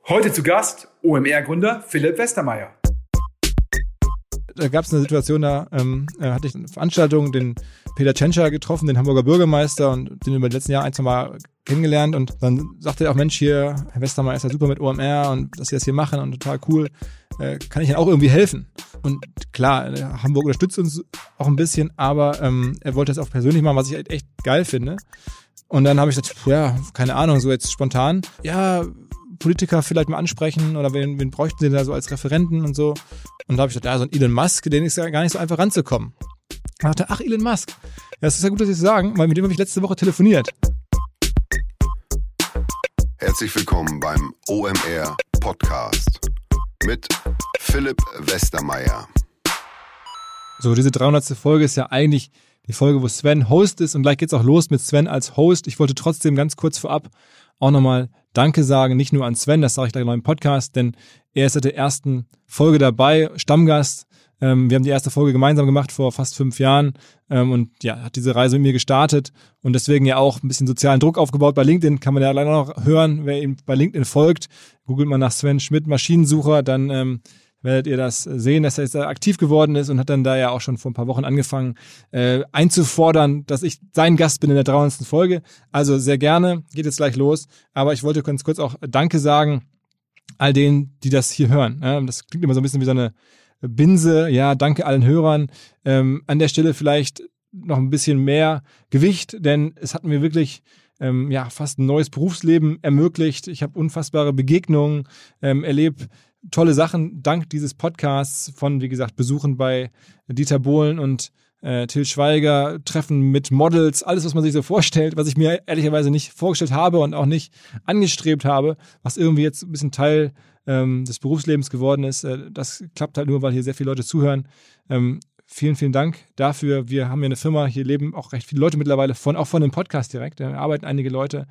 Heute zu Gast OMR-Gründer Philipp Westermeier. Da gab es eine Situation, da hatte ich eine Veranstaltung, den Peter Tschentscher getroffen, den Hamburger Bürgermeister, und den über die letzten Jahre ein, zwei Mal kennengelernt. Und dann sagte er auch, Mensch, hier, Herr Westermeier ist ja super mit OMR und dass Sie das hier machen und total cool. Kann ich Ihnen auch irgendwie helfen? Und klar, Hamburg unterstützt uns auch ein bisschen, aber er wollte das auch persönlich machen, was ich halt echt geil finde. Und dann habe ich gesagt, ja, keine Ahnung, so jetzt spontan, ja, Politiker vielleicht mal ansprechen oder wen bräuchten Sie da so als Referenten und so. Und da habe ich gedacht, ja, so ein Elon Musk, den ist ja gar nicht so einfach ranzukommen. Ich dachte, ach, Elon Musk. Ja, das ist ja gut, dass Sie es sagen, weil mit dem habe ich letzte Woche telefoniert. Herzlich willkommen beim OMR Podcast mit Philipp Westermeier. So, diese 300. Folge ist ja eigentlich die Folge, wo Sven Host ist, und gleich geht's auch los mit Sven als Host. Ich wollte trotzdem ganz kurz vorab auch nochmal Danke sagen, nicht nur an Sven, das sage ich gleich noch im Podcast, denn er ist seit der ersten Folge dabei, Stammgast. Wir haben die erste Folge gemeinsam gemacht vor fast 5 Jahren und ja, hat diese Reise mit mir gestartet und deswegen ja auch ein bisschen sozialen Druck aufgebaut. Bei LinkedIn kann man ja leider noch hören, wer ihm bei LinkedIn folgt. Googelt man nach Sven Schmidt Maschinensucher, dann werdet ihr das sehen, dass er jetzt aktiv geworden ist und hat dann da ja auch schon vor ein paar Wochen angefangen einzufordern, dass ich sein Gast bin in der 300. Folge. Also sehr gerne, geht jetzt gleich los. Aber ich wollte ganz kurz auch Danke sagen all denen, die das hier hören. Das klingt immer so ein bisschen wie so eine Binse. Ja, danke allen Hörern. An der Stelle vielleicht noch ein bisschen mehr Gewicht, denn es hat mir wirklich fast ein neues Berufsleben ermöglicht. Ich habe unfassbare Begegnungen erlebt, tolle Sachen dank dieses Podcasts von, wie gesagt, Besuchen bei Dieter Bohlen und Till Schweiger, Treffen mit Models, alles, was man sich so vorstellt, was ich mir ehrlicherweise nicht vorgestellt habe und auch nicht angestrebt habe, was irgendwie jetzt ein bisschen Teil des Berufslebens geworden ist. Das klappt halt nur, weil hier sehr viele Leute zuhören. Vielen, vielen Dank dafür. Wir haben hier eine Firma, hier leben auch recht viele Leute mittlerweile auch von dem Podcast direkt. Da arbeiten einige Leute.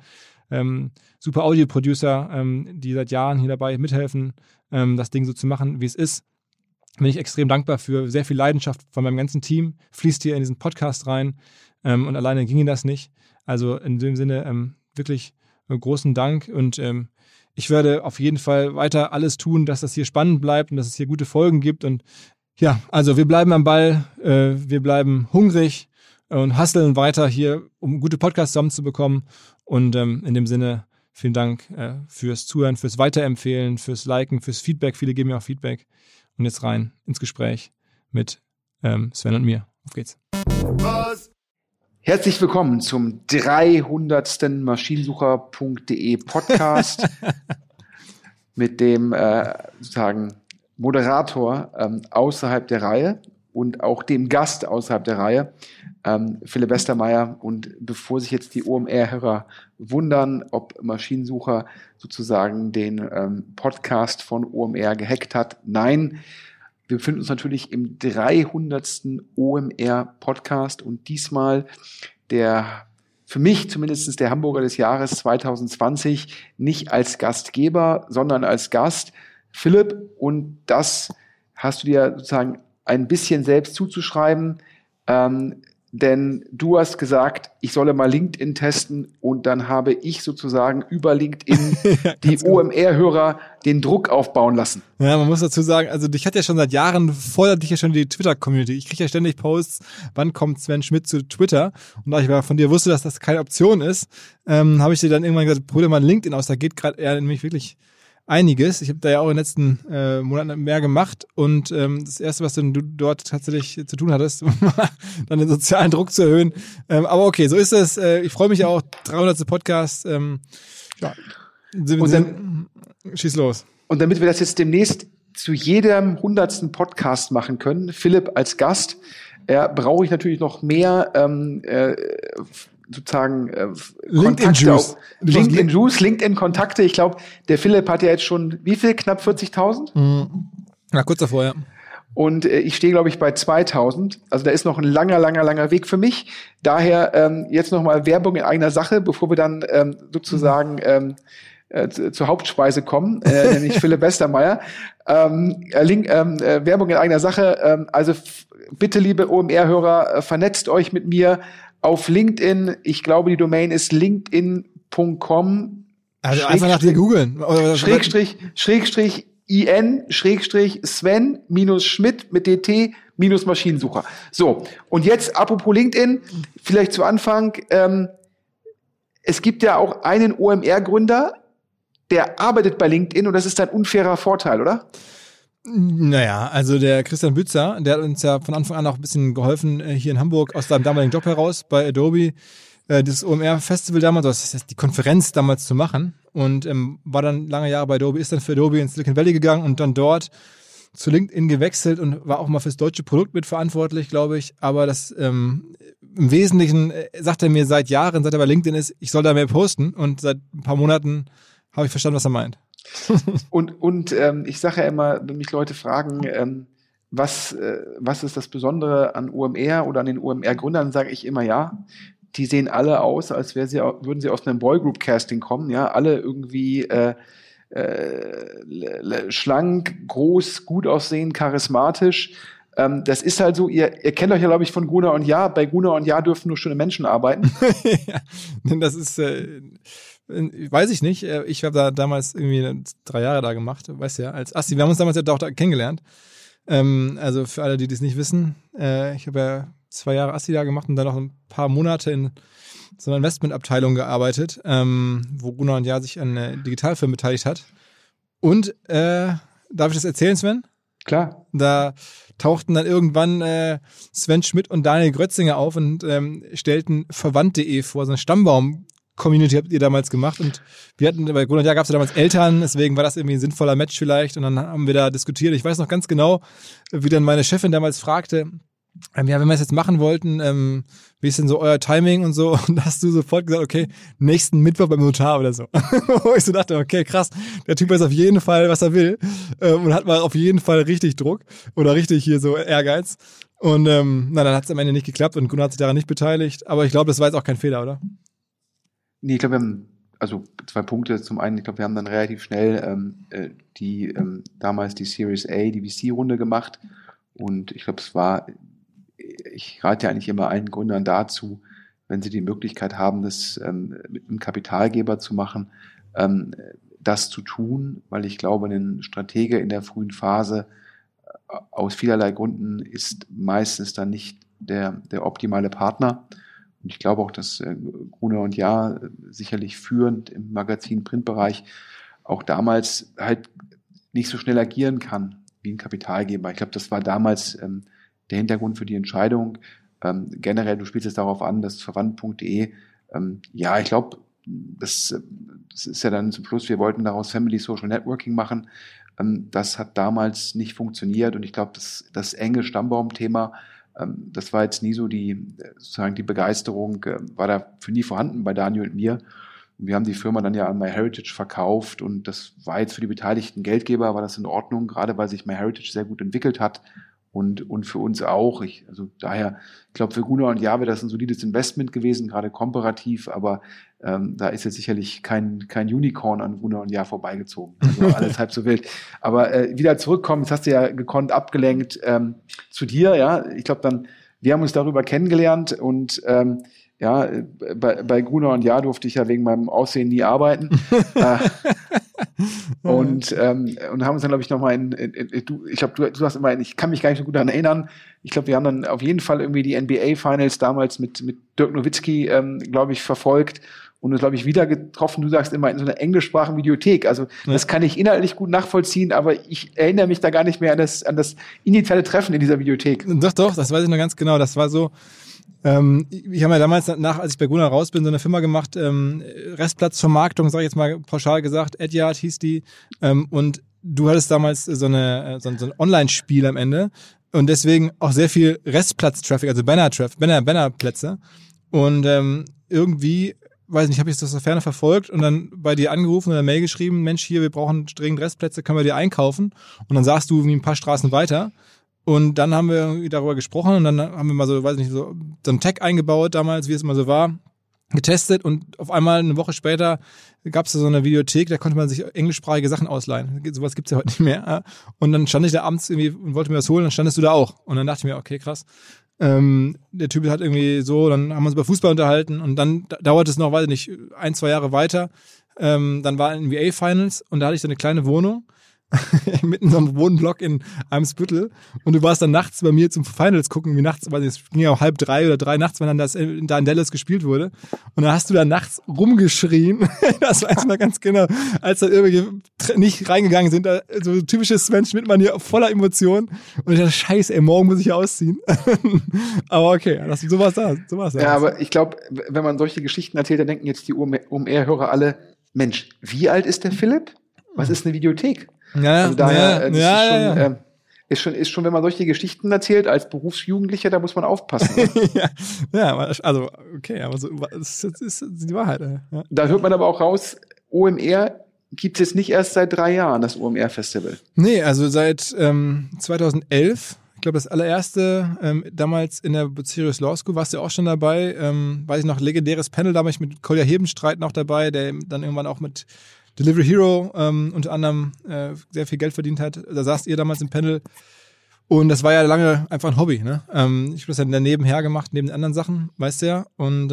Super Audio-Producer, die seit Jahren hier dabei mithelfen, das Ding so zu machen, wie es ist. Bin ich extrem dankbar für. Sehr viel Leidenschaft von meinem ganzen Team fließt hier in diesen Podcast rein und alleine ginge das nicht. Also in dem Sinne wirklich großen Dank und ich werde auf jeden Fall weiter alles tun, dass das hier spannend bleibt und dass es hier gute Folgen gibt. Und ja, also wir bleiben am Ball, wir bleiben hungrig und hustlen weiter hier, um gute Podcasts zusammenzubekommen. Und in dem Sinne, vielen Dank fürs Zuhören, fürs Weiterempfehlen, fürs Liken, fürs Feedback. Viele geben mir auch Feedback. Und jetzt rein ins Gespräch mit Sven und mir. Auf geht's. Was? Herzlich willkommen zum 300. Maschinensucher.de Podcast mit dem sozusagen Moderator außerhalb der Reihe und auch dem Gast außerhalb der Reihe, Philipp Westermeier. Und bevor sich jetzt die OMR-Hörer wundern, ob Maschinensucher sozusagen den Podcast von OMR gehackt hat, nein, wir befinden uns natürlich im 300. OMR-Podcast und diesmal für mich zumindest der Hamburger des Jahres 2020, nicht als Gastgeber, sondern als Gast, Philipp. Und das hast du dir sozusagen ein bisschen selbst zuzuschreiben, denn du hast gesagt, ich solle mal LinkedIn testen und dann habe ich sozusagen über LinkedIn die OMR-Hörer den Druck aufbauen lassen. Ja, man muss dazu sagen, also dich hat ja schon seit Jahren, fordert dich ja schon die Twitter-Community. Ich kriege ja ständig Posts, wann kommt Sven Schmidt zu Twitter? Und da ich von dir wusste, dass das keine Option ist, habe ich dir dann irgendwann gesagt, probier mal LinkedIn aus, da geht gerade nämlich wirklich einiges. Ich habe da ja auch in den letzten Monaten mehr gemacht und das Erste, was du dort tatsächlich zu tun hattest, war dann den sozialen Druck zu erhöhen. Aber okay, so ist es. Ich freue mich auch. 300. Podcast. Schieß los. Und damit wir das jetzt demnächst zu jedem 100. Podcast machen können, Philipp als Gast, brauche ich natürlich noch mehr sozusagen LinkedIn-Juice. LinkedIn-Kontakte. Ich glaube, der Philipp hat ja jetzt schon, wie viel? Knapp 40.000? Na, kurz davor, ja. Und ich stehe, glaube ich, bei 2.000. Also da ist noch ein langer Weg für mich. Daher jetzt nochmal Werbung in eigener Sache, bevor wir dann sozusagen zur Hauptspeise kommen, nämlich Philipp Westermeier. Werbung in eigener Sache. Also bitte, liebe OMR-Hörer, vernetzt euch mit mir auf LinkedIn. Ich glaube, die Domain ist linkedin.com Also einfach nach dir googeln. Schrägstrich IN, Schrägstrich Sven, Schmidt mit DT, Maschinensucher. So, und jetzt apropos LinkedIn, vielleicht zu Anfang, es gibt ja auch einen OMR-Gründer, der arbeitet bei LinkedIn und das ist ein unfairer Vorteil, oder? Naja, also der Christian Bützer, der hat uns ja von Anfang an auch ein bisschen geholfen, hier in Hamburg aus seinem damaligen Job heraus bei Adobe, das OMR-Festival damals, das heißt die Konferenz damals zu machen und war dann lange Jahre bei Adobe, ist dann für Adobe ins Silicon Valley gegangen und dann dort zu LinkedIn gewechselt und war auch mal fürs deutsche Produkt mitverantwortlich, glaube ich, aber das im Wesentlichen sagt er mir seit Jahren, seit er bei LinkedIn ist, ich soll da mehr posten und seit ein paar Monaten habe ich verstanden, was er meint. Und ich sage ja immer, wenn mich Leute fragen, was ist das Besondere an OMR oder an den OMR-Gründern, sage ich immer ja. Die sehen alle aus, als würden sie aus einem Boygroup-Casting kommen, ja, alle irgendwie schlank, groß, gut aussehen, charismatisch. Das ist halt so, ihr kennt euch ja, glaube ich, von Gruner und Jahr. Bei Gruner und Jahr dürfen nur schöne Menschen arbeiten. Ja, das ist, weiß ich nicht. Ich habe da damals irgendwie 3 Jahre da gemacht, weißt du ja, als Asti. Wir haben uns damals ja auch da kennengelernt. Also für alle, die das nicht wissen, ich habe ja 2 Jahre Asti da gemacht und dann noch ein paar Monate in so einer Investmentabteilung gearbeitet, wo Gruner und Jahr sich an Digitalfilm beteiligt hat. Und darf ich das erzählen, Sven? Klar. Da tauchten dann irgendwann Sven Schmidt und Daniel Grötzinger auf und stellten Verwandt.de vor, so eine Stammbaum-Community habt ihr damals gemacht und wir hatten, bei Gruner und Jahr gab es ja damals Eltern, deswegen war das irgendwie ein sinnvoller Match vielleicht und dann haben wir da diskutiert. Ich weiß noch ganz genau, wie dann meine Chefin damals fragte, ja, wenn wir es jetzt machen wollten, wie ist denn so euer Timing und so? Und da hast du sofort gesagt, okay, nächsten Mittwoch beim Notar oder so. Wo ich so dachte, okay, krass, der Typ weiß auf jeden Fall, was er will und hat mal auf jeden Fall richtig Druck oder richtig hier so Ehrgeiz. Und dann hat es am Ende nicht geklappt und Gunnar hat sich daran nicht beteiligt. Aber ich glaube, das war jetzt auch kein Fehler, oder? Nee, ich glaube, wir haben 2 Punkte. Zum einen, ich glaube, wir haben dann relativ schnell damals die Series A, die VC-Runde gemacht. Und ich glaube, ich rate ja eigentlich immer allen Gründern dazu, wenn sie die Möglichkeit haben, das mit einem Kapitalgeber zu machen, das zu tun, weil ich glaube, ein Stratege in der frühen Phase aus vielerlei Gründen ist meistens dann nicht der optimale Partner. Und ich glaube auch, dass Gruner und Jahr sicherlich führend im Magazin-Printbereich auch damals halt nicht so schnell agieren kann wie ein Kapitalgeber. Ich glaube, das war damals der Hintergrund für die Entscheidung. Generell, du spielst es darauf an, dass Verwandt.de, ich glaube, das ist ja dann zum Schluss, wir wollten daraus Family Social Networking machen. Das hat damals nicht funktioniert und ich glaube, das enge Stammbaum-Thema, das war jetzt nie so die Begeisterung, war dafür nie vorhanden bei Daniel und mir. Und wir haben die Firma dann ja an MyHeritage verkauft und das war jetzt für die beteiligten Geldgeber, war das in Ordnung, gerade weil sich MyHeritage sehr gut entwickelt hat. Und für uns auch. Daher, ich glaube, für Gruner und Jahr wäre das ein solides Investment gewesen, gerade komparativ, aber da ist jetzt sicherlich kein Unicorn an Gruner und Jahr vorbeigezogen. Also alles halb so wild. Aber wieder zurückkommen, jetzt hast du ja gekonnt abgelenkt zu dir, ja. Ich glaube wir haben uns darüber kennengelernt und bei Gruner und Jahr durfte ich ja wegen meinem Aussehen nie arbeiten. Und haben uns dann, glaube ich, nochmal ich glaube, du sagst immer, ich kann mich gar nicht so gut daran erinnern. Ich glaube, wir haben dann auf jeden Fall irgendwie die NBA-Finals damals mit Dirk Nowitzki, glaube ich, verfolgt und uns, glaube ich, wieder getroffen. Du sagst immer in so einer englischsprachigen Videothek. Also das kann ich inhaltlich gut nachvollziehen, aber ich erinnere mich da gar nicht mehr an das initiale Treffen in dieser Videothek. Doch, das weiß ich noch ganz genau. Das war so, ich habe ja damals als ich bei Gruner raus bin, so eine Firma gemacht, Restplatzvermarktung, sage ich jetzt mal pauschal gesagt, Edyard hieß die, und du hattest damals so ein Online-Spiel am Ende und deswegen auch sehr viel Restplatz-Traffic, also Bannerplätze und irgendwie, weiß nicht, habe ich das aus der Ferne verfolgt und dann bei dir angerufen oder eine Mail geschrieben, Mensch, hier, wir brauchen dringend Restplätze, können wir dir einkaufen und dann sagst du irgendwie ein paar Straßen weiter. Und dann haben wir irgendwie darüber gesprochen und dann haben wir mal so einen Tag eingebaut damals, wie es mal so war, getestet und auf einmal eine Woche später gab es da so eine Videothek, da konnte man sich englischsprachige Sachen ausleihen. Sowas gibt's ja heute nicht mehr. Und dann stand ich da abends irgendwie und wollte mir was holen, dann standest du da auch. Und dann dachte ich mir, okay, krass. Der Typ hat irgendwie so, dann haben wir uns über Fußball unterhalten und dann dauert es noch, weiß ich nicht, 1-2 Jahre weiter. Dann war ein NBA Finals und da hatte ich so eine kleine Wohnung mitten in so einem Wohnblock in Eimsbüttel und du warst dann nachts bei mir zum Finals gucken, wie nachts, weil es ging ja auch 2:30 oder 3 nachts, wenn dann das da in Dallas gespielt wurde und dann hast du da nachts rumgeschrien, das weiß ich noch ganz genau, als da irgendwelche nicht reingegangen sind, so typisches Sven Schmidtmann hier voller Emotionen und ich dachte, scheiße, ey, morgen muss ich ja ausziehen. Aber okay, so war's da. Ja, aber ich glaube, wenn man solche Geschichten erzählt, dann denken jetzt die OMR-Hörer alle, Mensch, wie alt ist der Philipp? Was ist eine Videothek? Ja, also daher, ist schon, wenn man solche Geschichten erzählt, als Berufsjugendlicher, da muss man aufpassen. also, okay, aber so, das ist die Wahrheit. Ja. Da hört man aber auch raus, OMR gibt es jetzt nicht erst seit 3 Jahren, das OMR-Festival. Nee, also seit 2011, ich glaube, das allererste, damals in der Bucerius Law School, warst du auch schon dabei, weiß ich noch, legendäres Panel, da war ich mit Kolja Hebenstreit noch dabei, der dann irgendwann auch mit Delivery Hero unter anderem sehr viel Geld verdient hat. Da saßt ihr damals im Panel und das war ja lange einfach ein Hobby. Ne? Ich habe das ja nebenher gemacht, neben den anderen Sachen, weißt du ja. Und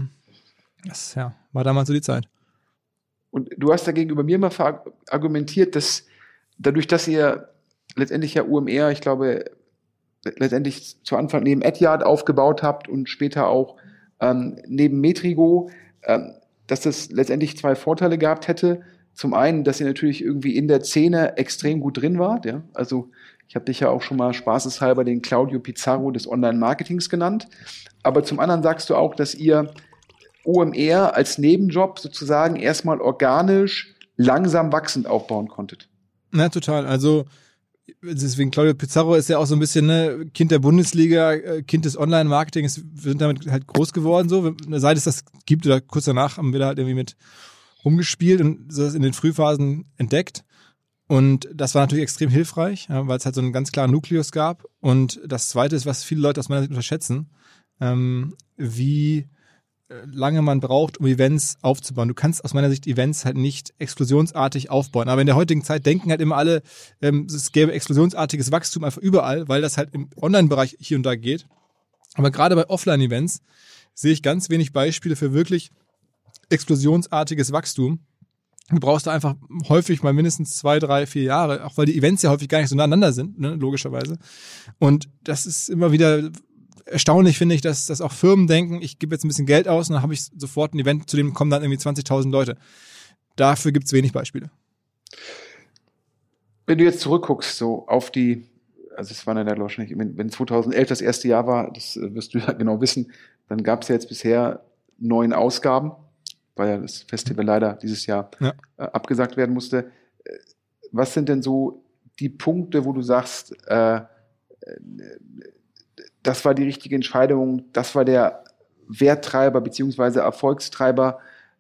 das war damals so die Zeit. Und du hast da gegenüber mir mal argumentiert, dass dadurch, dass ihr letztendlich ja UMR, ich glaube, letztendlich zu Anfang neben Etihad aufgebaut habt und später auch neben Metrigo, dass das letztendlich 2 Vorteile gehabt hätte. Zum einen, dass ihr natürlich irgendwie in der Szene extrem gut drin wart. Ja? Also ich habe dich ja auch schon mal spaßeshalber den Claudio Pizarro des Online-Marketings genannt. Aber zum anderen sagst du auch, dass ihr OMR als Nebenjob sozusagen erstmal organisch, langsam wachsend aufbauen konntet. Na, total. Also deswegen, Claudio Pizarro ist ja auch so ein bisschen Kind der Bundesliga, Kind des Online-Marketings. Wir sind damit halt groß geworden. So, seit es das gibt oder kurz danach haben wir da halt irgendwie mit rumgespielt und das in den Frühphasen entdeckt. Und das war natürlich extrem hilfreich, ja, weil es halt so einen ganz klaren Nukleus gab. Und das Zweite ist, was viele Leute aus meiner Sicht unterschätzen, wie lange man braucht, um Events aufzubauen. Du kannst aus meiner Sicht Events halt nicht explosionsartig aufbauen. Aber in der heutigen Zeit denken halt immer alle, es gäbe explosionsartiges Wachstum einfach überall, weil das halt im Online-Bereich hier und da geht. Aber gerade bei Offline-Events sehe ich ganz wenig Beispiele für wirklich explosionsartiges Wachstum. Du brauchst da einfach häufig mal mindestens 2, 3, 4 Jahre, auch weil die Events ja häufig gar nicht so nacheinander sind, ne, logischerweise. Und das ist immer wieder erstaunlich, finde ich, dass auch Firmen denken, ich gebe jetzt ein bisschen Geld aus und dann habe ich sofort ein Event, zu dem kommen dann irgendwie 20.000 Leute. Dafür gibt es wenig Beispiele. Wenn du jetzt zurückguckst, so auf die, also es war ja wahrscheinlich, wenn 2011 das erste Jahr war, das wirst du ja genau wissen, dann gab es ja jetzt bisher 9 Ausgaben, weil ja das Festival leider dieses Jahr abgesagt werden musste. Was sind denn so die Punkte, wo du sagst, das war die richtige Entscheidung, das war der Werttreiber beziehungsweise Erfolgstreiber.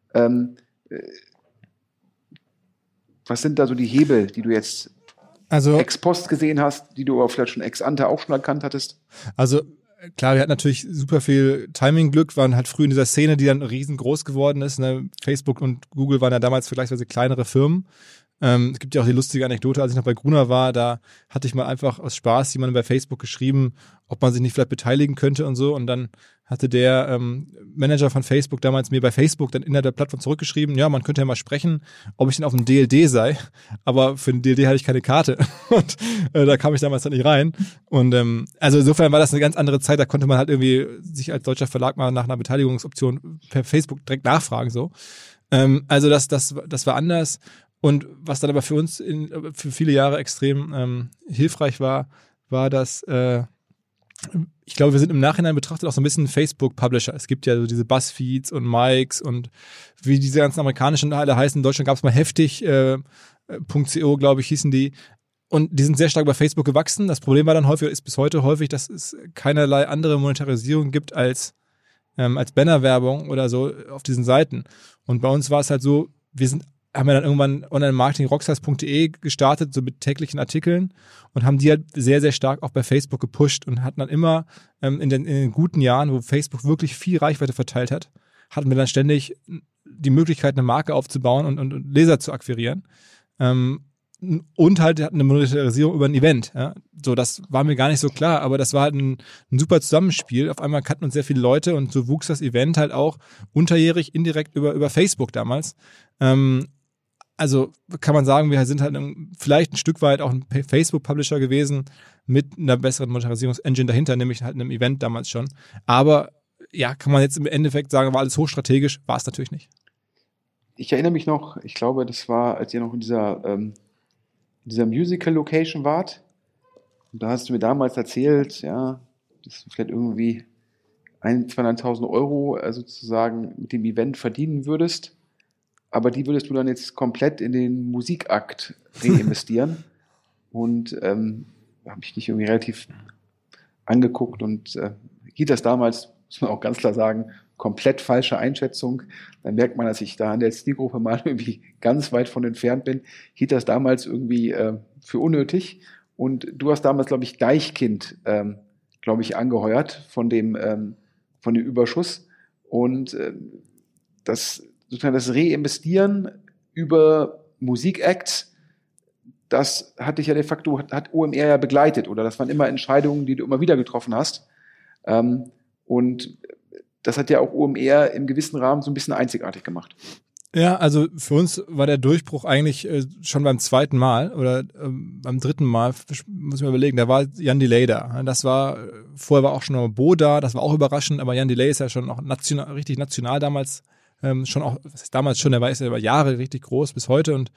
Was sind da so die Hebel, die du jetzt ex post gesehen hast, die du aber vielleicht schon ex ante auch schon erkannt hattest? Also klar, wir hatten natürlich super viel Timing-Glück, waren halt früh in dieser Szene, die dann riesengroß geworden ist. Ne? Facebook und Google waren ja damals vergleichsweise kleinere Firmen. Es gibt ja auch die lustige Anekdote, als ich noch bei Gruner war, da hatte ich mal einfach aus Spaß jemandem bei Facebook geschrieben, ob man sich nicht vielleicht beteiligen könnte und so. Und dann hatte der Manager von Facebook damals mir bei Facebook dann innerhalb der Plattform zurückgeschrieben, ja, man könnte ja mal sprechen, ob ich denn auf dem DLD sei. Aber für den DLD hatte ich keine Karte. Und da kam ich damals dann nicht rein. Und also insofern war das eine ganz andere Zeit. Da konnte man halt irgendwie sich als deutscher Verlag mal nach einer Beteiligungsoption per Facebook direkt nachfragen. So. Also das war anders. Und was dann aber für uns für viele Jahre extrem hilfreich war, dass ich glaube, wir sind im Nachhinein betrachtet auch so ein bisschen Facebook-Publisher. Es gibt ja so diese Buzzfeeds und Mikes und wie diese ganzen amerikanischen alle heißen. In Deutschland gab es mal heftig.co, glaube ich, hießen die. Und die sind sehr stark bei Facebook gewachsen. Das Problem war dann häufig, ist bis heute häufig, dass es keinerlei andere Monetarisierung gibt als Bannerwerbung oder so auf diesen Seiten. Und bei uns war es halt so, haben wir dann irgendwann Online-Marketing-Rockstars.de gestartet, so mit täglichen Artikeln und haben die halt sehr, sehr stark auch bei Facebook gepusht und hatten dann immer in den guten Jahren, wo Facebook wirklich viel Reichweite verteilt hat, hatten wir dann ständig die Möglichkeit, eine Marke aufzubauen und Leser zu akquirieren. und halt hatten eine Monetarisierung über ein Event. Ja? So, das war mir gar nicht so klar, aber das war halt ein super Zusammenspiel. Auf einmal kannten uns sehr viele Leute und so wuchs das Event halt auch unterjährig indirekt über Facebook damals. Also kann man sagen, wir sind halt vielleicht ein Stück weit auch ein Facebook-Publisher gewesen mit einer besseren Monetarisierungsengine dahinter, nämlich halt einem Event damals schon. Aber ja, kann man jetzt im Endeffekt sagen, war alles hochstrategisch, war es natürlich nicht. Ich erinnere mich noch, ich glaube, das war, als ihr noch in dieser Musical-Location wart. Und da hast du mir damals erzählt, ja, dass du vielleicht irgendwie 200.000 Euro sozusagen mit dem Event verdienen würdest. Aber die würdest du dann jetzt komplett in den Musikakt reinvestieren. Und da habe ich dich irgendwie relativ angeguckt und hielt das damals, muss man auch ganz klar sagen, komplett falsche Einschätzung. Dann merkt man, dass ich da an der Zielgruppe mal irgendwie ganz weit von entfernt bin. Hielt das damals irgendwie für unnötig. Und du hast damals, glaube ich, Deichkind, angeheuert von dem Überschuss. Und das Reinvestieren über Musikacts, das hat dich ja de facto, hat OMR ja begleitet, oder das waren immer Entscheidungen, die du immer wieder getroffen hast. Und das hat ja auch OMR im gewissen Rahmen so ein bisschen einzigartig gemacht. Ja, also für uns war der Durchbruch eigentlich schon beim zweiten Mal oder beim dritten Mal, muss ich mir überlegen, da war Jan Delay da. Das war, vorher war auch schon mal Bo da, das war auch überraschend, aber Jan Delay ist ja schon auch richtig national damals, schon auch, was heißt damals schon, der war ja über Jahre richtig groß bis heute und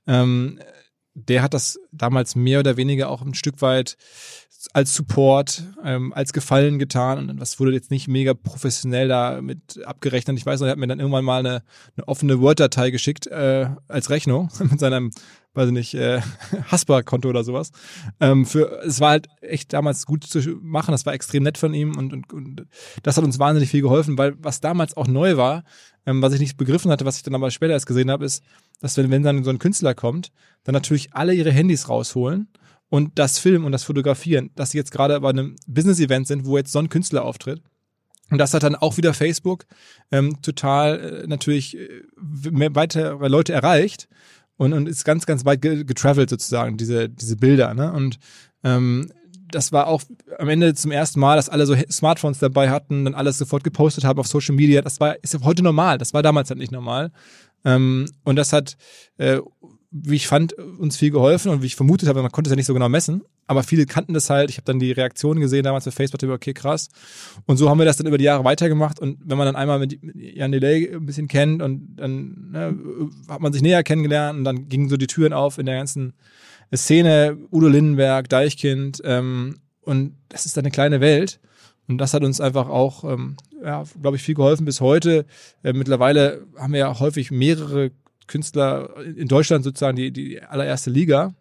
der hat das damals mehr oder weniger auch ein Stück weit als Support, als Gefallen getan und das wurde jetzt nicht mega professionell da mit abgerechnet. Ich weiß noch, er hat mir dann irgendwann mal eine offene Word-Datei geschickt als Rechnung mit seinem, weiß ich nicht, Haspa-Konto oder sowas. Es war halt echt damals gut zu machen, das war extrem nett von ihm und das hat uns wahnsinnig viel geholfen, weil was damals auch neu war, was ich nicht begriffen hatte, was ich dann aber später erst gesehen habe, ist, dass wenn dann so ein Künstler kommt, dann natürlich alle ihre Handys rausholen und das Filmen und das Fotografieren, dass sie jetzt gerade bei einem Business-Event sind, wo jetzt so ein Künstler auftritt. Und das hat dann auch wieder Facebook total natürlich weitere Leute erreicht und ist ganz, ganz weit getravelt sozusagen, diese Bilder. Ne? Und das war auch am Ende zum ersten Mal, dass alle so Smartphones dabei hatten, dann alles sofort gepostet haben auf Social Media. Das ist ja heute normal. Das war damals halt nicht normal. Und das hat, wie ich fand, uns viel geholfen und wie ich vermutet habe, man konnte es ja nicht so genau messen, aber viele kannten das halt. Ich habe dann die Reaktionen gesehen damals auf Facebook, okay, krass. Und so haben wir das dann über die Jahre weitergemacht und wenn man dann einmal mit Jan Delay ein bisschen kennt und dann hat man sich näher kennengelernt und dann gingen so die Türen auf in der ganzen Szene, Udo Lindenberg, Deichkind und das ist dann eine kleine Welt und das hat uns einfach auch, glaube ich, viel geholfen bis heute. Mittlerweile haben wir ja häufig mehrere Künstler in Deutschland sozusagen die allererste Liga.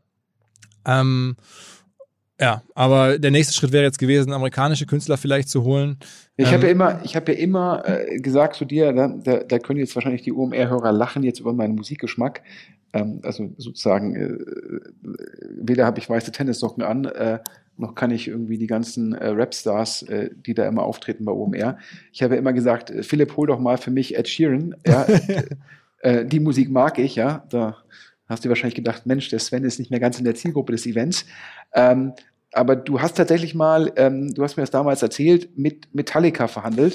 Aber der nächste Schritt wäre jetzt gewesen, amerikanische Künstler vielleicht zu holen. Ich habe ja immer gesagt zu dir, da können jetzt wahrscheinlich die OMR-Hörer lachen jetzt über meinen Musikgeschmack. Also sozusagen, weder habe ich weiße Tennissocken an, noch kann ich irgendwie die ganzen Rapstars, die da immer auftreten bei OMR. Ich habe ja immer gesagt, Philipp, hol doch mal für mich Ed Sheeran. Ja, die Musik mag ich, ja. Da hast du wahrscheinlich gedacht, Mensch, der Sven ist nicht mehr ganz in der Zielgruppe des Events. Aber du hast tatsächlich mal, du hast mir das damals erzählt, mit Metallica verhandelt.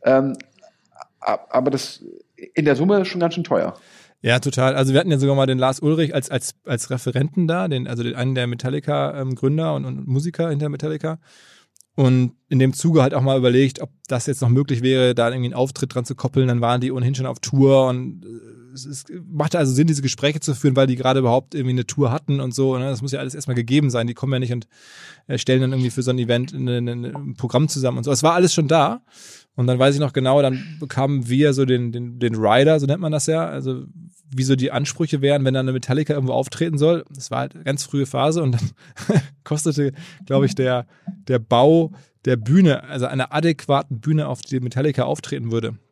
Aber das in der Summe schon ganz schön teuer. Ja, total. Also wir hatten ja sogar mal den Lars Ulrich als Referenten da, den einen der Metallica-Gründer und Musiker hinter Metallica. Und in dem Zuge halt auch mal überlegt, ob das jetzt noch möglich wäre, da irgendwie einen Auftritt dran zu koppeln. Dann waren die ohnehin schon auf Tour und es machte also Sinn, diese Gespräche zu führen, weil die gerade überhaupt irgendwie eine Tour hatten und so. Ne? Das muss ja alles erstmal gegeben sein. Die kommen ja nicht und stellen dann irgendwie für so ein Event ein Programm zusammen und so. Es war alles schon da. Und dann weiß ich noch genau, dann bekamen wir so den Rider, so nennt man das ja, also wie so die Ansprüche wären, wenn dann eine Metallica irgendwo auftreten soll. Das war halt eine ganz frühe Phase und dann kostete, glaube ich, der Bau der Bühne, also einer adäquaten Bühne, auf die Metallica auftreten würde,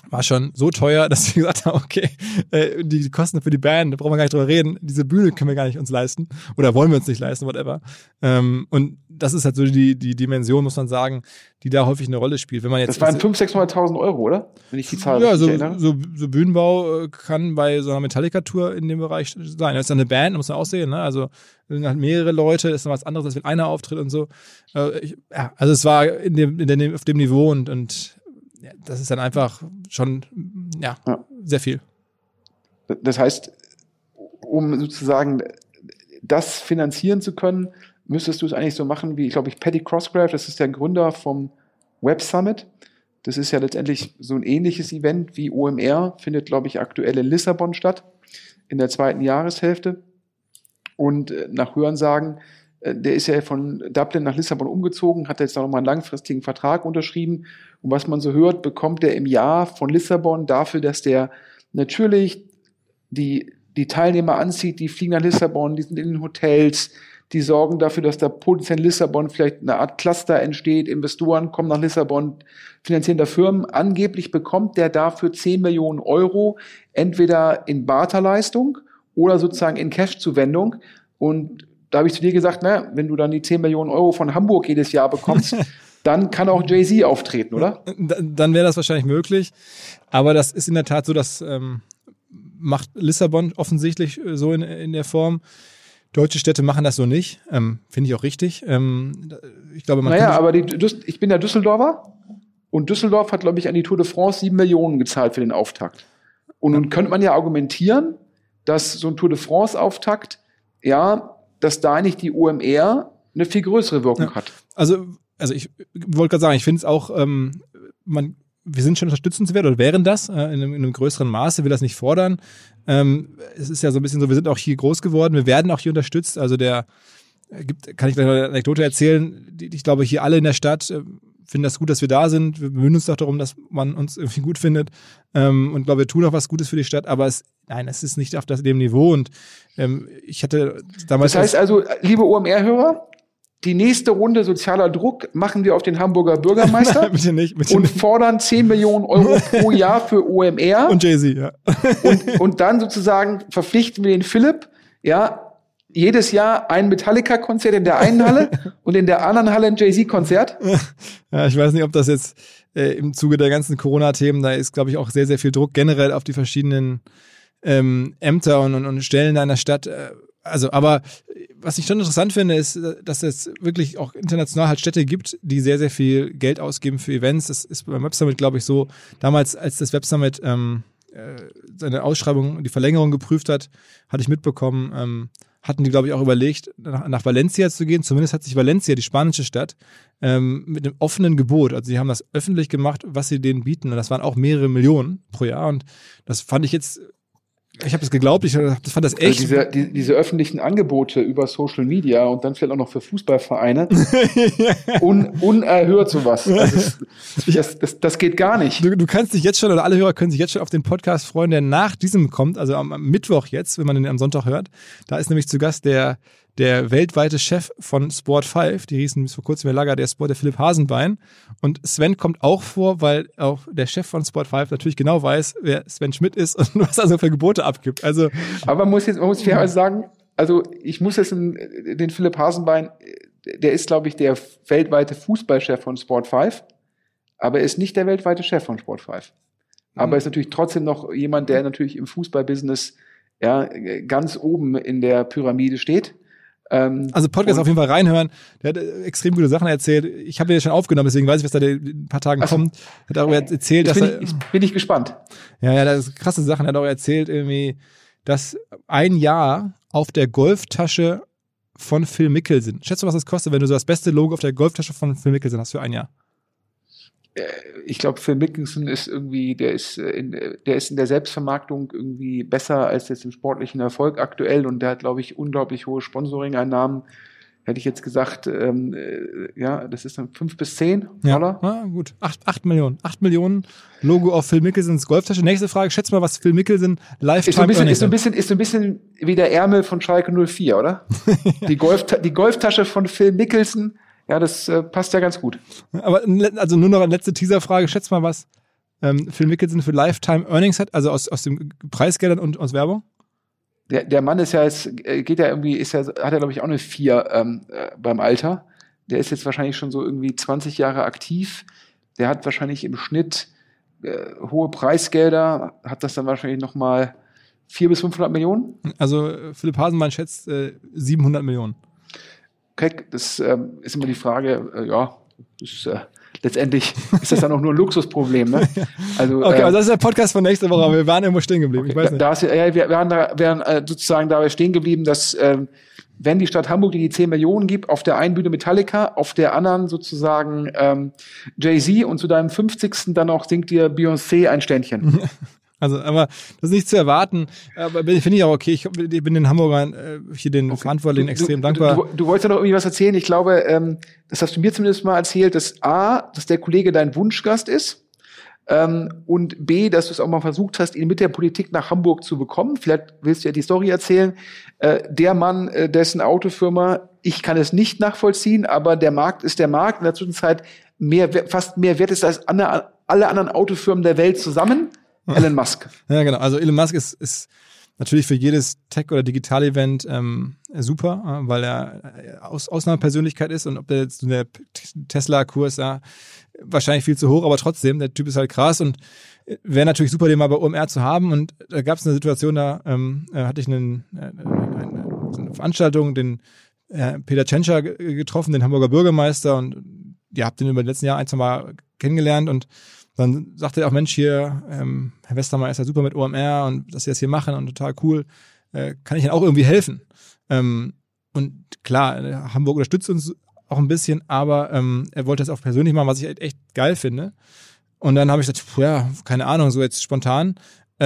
war schon so teuer, dass wir gesagt haben, okay, die Kosten für die Band, da brauchen wir gar nicht drüber reden, diese Bühne können wir gar nicht uns leisten oder wollen wir uns nicht leisten, whatever. Und das ist halt so die Dimension, muss man sagen, die da häufig eine Rolle spielt. Wenn man jetzt das waren 500.000, 600.000 Euro, oder? Wenn ich die Zahl richtig erinnere. So Bühnenbau kann bei so einer Metallica-Tour in dem Bereich sein. Das ist dann eine Band, muss man auch sehen, ne? Also sind halt mehrere Leute, ist dann was anderes, als wenn einer auftritt und so. Also es war auf dem Niveau und ja, das ist dann einfach schon sehr viel. Das heißt, um sozusagen das finanzieren zu können, müsstest du es eigentlich so machen wie, glaube ich, Paddy Crossgrave, das ist der Gründer vom Web Summit. Das ist ja letztendlich so ein ähnliches Event wie OMR, findet, glaube ich, aktuell in Lissabon statt, in der 2. Jahreshälfte. Und nach Hörensagen, der ist ja von Dublin nach Lissabon umgezogen, hat jetzt noch mal einen langfristigen Vertrag unterschrieben. Und was man so hört, bekommt er im Jahr von Lissabon dafür, dass der natürlich die Teilnehmer anzieht, die fliegen nach Lissabon, die sind in den Hotels, die sorgen dafür, dass da potenziell in Lissabon vielleicht eine Art Cluster entsteht, Investoren kommen nach Lissabon, finanzierender Firmen. Angeblich bekommt der dafür 10 Millionen Euro, entweder in Barterleistung oder sozusagen in Cash-Zuwendung. Und da habe ich zu dir gesagt, wenn du dann die 10 Millionen Euro von Hamburg jedes Jahr bekommst, dann kann auch Jay-Z auftreten, oder? Dann wäre das wahrscheinlich möglich. Aber das ist in der Tat so, das macht Lissabon offensichtlich so in der Form. Deutsche Städte machen das so nicht. Finde ich auch richtig. Ich glaube, aber ich bin ja Düsseldorfer und Düsseldorf hat, glaube ich, an die Tour de France 7 Millionen gezahlt für den Auftakt. Und nun könnte man ja argumentieren, dass so ein Tour de France-Auftakt, dass da nicht die OMR eine viel größere Wirkung hat. Also ich wollte gerade sagen, ich finde es auch, wir sind schon unterstützenswert oder wären das in einem größeren Maße, will das nicht fordern. Es ist ja so ein bisschen so, wir sind auch hier groß geworden, wir werden auch hier unterstützt. Also kann ich gleich eine Anekdote erzählen, ich glaube, hier alle in der Stadt finden das gut, dass wir da sind. Wir bemühen uns doch darum, dass man uns irgendwie gut findet und glaube, wir tun auch was Gutes für die Stadt, aber es ist nicht auf dem Niveau und ich hatte damals... Das heißt also, liebe OMR-Hörer, die nächste Runde sozialer Druck machen wir auf den Hamburger Bürgermeister. Nein, bitte nicht. Fordern 10 Millionen Euro pro Jahr für OMR. Und Jay-Z, ja. und dann sozusagen verpflichten wir den Philipp, jedes Jahr ein Metallica-Konzert in der einen Halle und in der anderen Halle ein Jay-Z-Konzert. Ja, ich weiß nicht, ob das jetzt im Zuge der ganzen Corona-Themen, da ist, glaube ich, auch sehr, sehr viel Druck generell auf die verschiedenen Ämter und Stellen da in der Stadt. Aber was ich schon interessant finde, ist, dass es wirklich auch international halt Städte gibt, die sehr, sehr viel Geld ausgeben für Events. Das ist beim Web Summit, glaube ich, so. Damals, als das Web Summit seine Ausschreibung, die Verlängerung geprüft hat, hatte ich mitbekommen, hatten die, glaube ich, auch überlegt, nach Valencia zu gehen. Zumindest hat sich Valencia, die spanische Stadt, mit einem offenen Gebot, also sie haben das öffentlich gemacht, was sie denen bieten. Und das waren auch mehrere Millionen pro Jahr. Und das fand ich jetzt... Ich habe das geglaubt, ich fand das echt. Also diese öffentlichen Angebote über Social Media und dann vielleicht auch noch für Fußballvereine. Unerhört sowas. Also das geht gar nicht. Du kannst dich jetzt schon, oder alle Hörer können sich jetzt schon auf den Podcast freuen, der nach diesem kommt, also am Mittwoch jetzt, wenn man den am Sonntag hört. Da ist nämlich zu Gast der weltweite Chef von Sport 5, die hießen bis vor kurzem in Lager, der Philipp Hasenbein. Und Sven kommt auch vor, weil auch der Chef von Sport 5 natürlich genau weiß, wer Sven Schmidt ist und was er so für Gebote abgibt. Also, aber man muss fairerweise sagen, also ich muss jetzt den Philipp Hasenbein, der ist, glaube ich, der weltweite Fußballchef von Sport 5, aber er ist nicht der weltweite Chef von Sport 5. Aber ist natürlich trotzdem noch jemand, der natürlich im Fußballbusiness ganz oben in der Pyramide steht. Also Podcast auf jeden Fall reinhören. Der hat extrem gute Sachen erzählt. Ich habe den schon aufgenommen, deswegen weiß ich, was da in ein paar Tagen kommt. Hat darüber erzählt, dass bin ich gespannt. Ja, das ist krasse Sachen. Er hat auch erzählt irgendwie, dass ein Jahr auf der Golftasche von Phil Mickelson. Schätzt du, was das kostet, wenn du so das beste Logo auf der Golftasche von Phil Mickelson hast für ein Jahr? Ich glaube, Phil Mickelson ist irgendwie, der ist in der Selbstvermarktung irgendwie besser als jetzt im sportlichen Erfolg aktuell und der hat, glaube ich, unglaublich hohe Sponsoring-Einnahmen. Hätte ich jetzt gesagt, das ist dann 5 bis 10 Dollar. Ja, gut. 8 Millionen. 8 Millionen Logo auf Phil Mickelsons Golftasche. Nächste Frage. Schätz mal, was Phil Mickelson Lifetime ist so ein bisschen wie der Ärmel von Schalke 04, oder? Die Golftasche von Phil Mickelson. Ja, das passt ja ganz gut. Aber also nur noch eine letzte Teaserfrage. Schätz mal, was Phil Mickelson für Lifetime Earnings hat, also aus den Preisgeldern und aus Werbung? Der Mann ist ja jetzt, hat er glaube ich auch eine 4 beim Alter. Der ist jetzt wahrscheinlich schon so irgendwie 20 Jahre aktiv. Der hat wahrscheinlich im Schnitt hohe Preisgelder, hat das dann wahrscheinlich nochmal 400 bis 500 Millionen. Also Philipp Hasenmann schätzt 700 Millionen. Okay, das ist immer die Frage, letztendlich ist das dann auch nur ein Luxusproblem. Ne? Also, okay, also das ist der Podcast von nächster Woche, aber wir waren irgendwo stehen geblieben. Okay, ich weiß nicht. Wir waren sozusagen dabei stehen geblieben, dass wenn die Stadt Hamburg die 10 Millionen gibt, auf der einen Bühne Metallica, auf der anderen sozusagen Jay-Z und zu deinem 50. dann auch singt dir Beyoncé ein Ständchen. Also, aber das ist nicht zu erwarten. Aber finde ich auch okay. Ich bin den Hamburgern hier den Verantwortlichen extrem dankbar. Du wolltest ja noch irgendwie was erzählen. Ich glaube, das hast du mir zumindest mal erzählt, dass dass der Kollege dein Wunschgast ist und B, dass du es auch mal versucht hast, ihn mit der Politik nach Hamburg zu bekommen. Vielleicht willst du ja die Story erzählen. Der Mann, dessen Autofirma, ich kann es nicht nachvollziehen, aber der Markt ist der Markt. In der Zwischenzeit fast mehr wert ist als alle anderen Autofirmen der Welt zusammen. Elon Musk. Ja, genau. Also Elon Musk ist natürlich für jedes Tech- oder Digital-Event super, weil er Ausnahmepersönlichkeit ist und ob der jetzt der Tesla-Kurs wahrscheinlich viel zu hoch, aber trotzdem, der Typ ist halt krass und wäre natürlich super, den mal bei OMR zu haben. Und da gab es eine Situation, da hatte ich eine Veranstaltung, den Peter Tschentscher getroffen, den Hamburger Bürgermeister, und ihr habt den über die letzten Jahre 1-2 Mal kennengelernt, und dann sagte er auch, Mensch, hier, Herr Westermeier ist ja super mit OMR und dass Sie das hier machen und total cool, kann ich Ihnen auch irgendwie helfen? Und klar, Hamburg unterstützt uns auch ein bisschen, aber er wollte das auch persönlich machen, was ich halt echt geil finde. Und dann habe ich gesagt, ja, keine Ahnung, so jetzt spontan,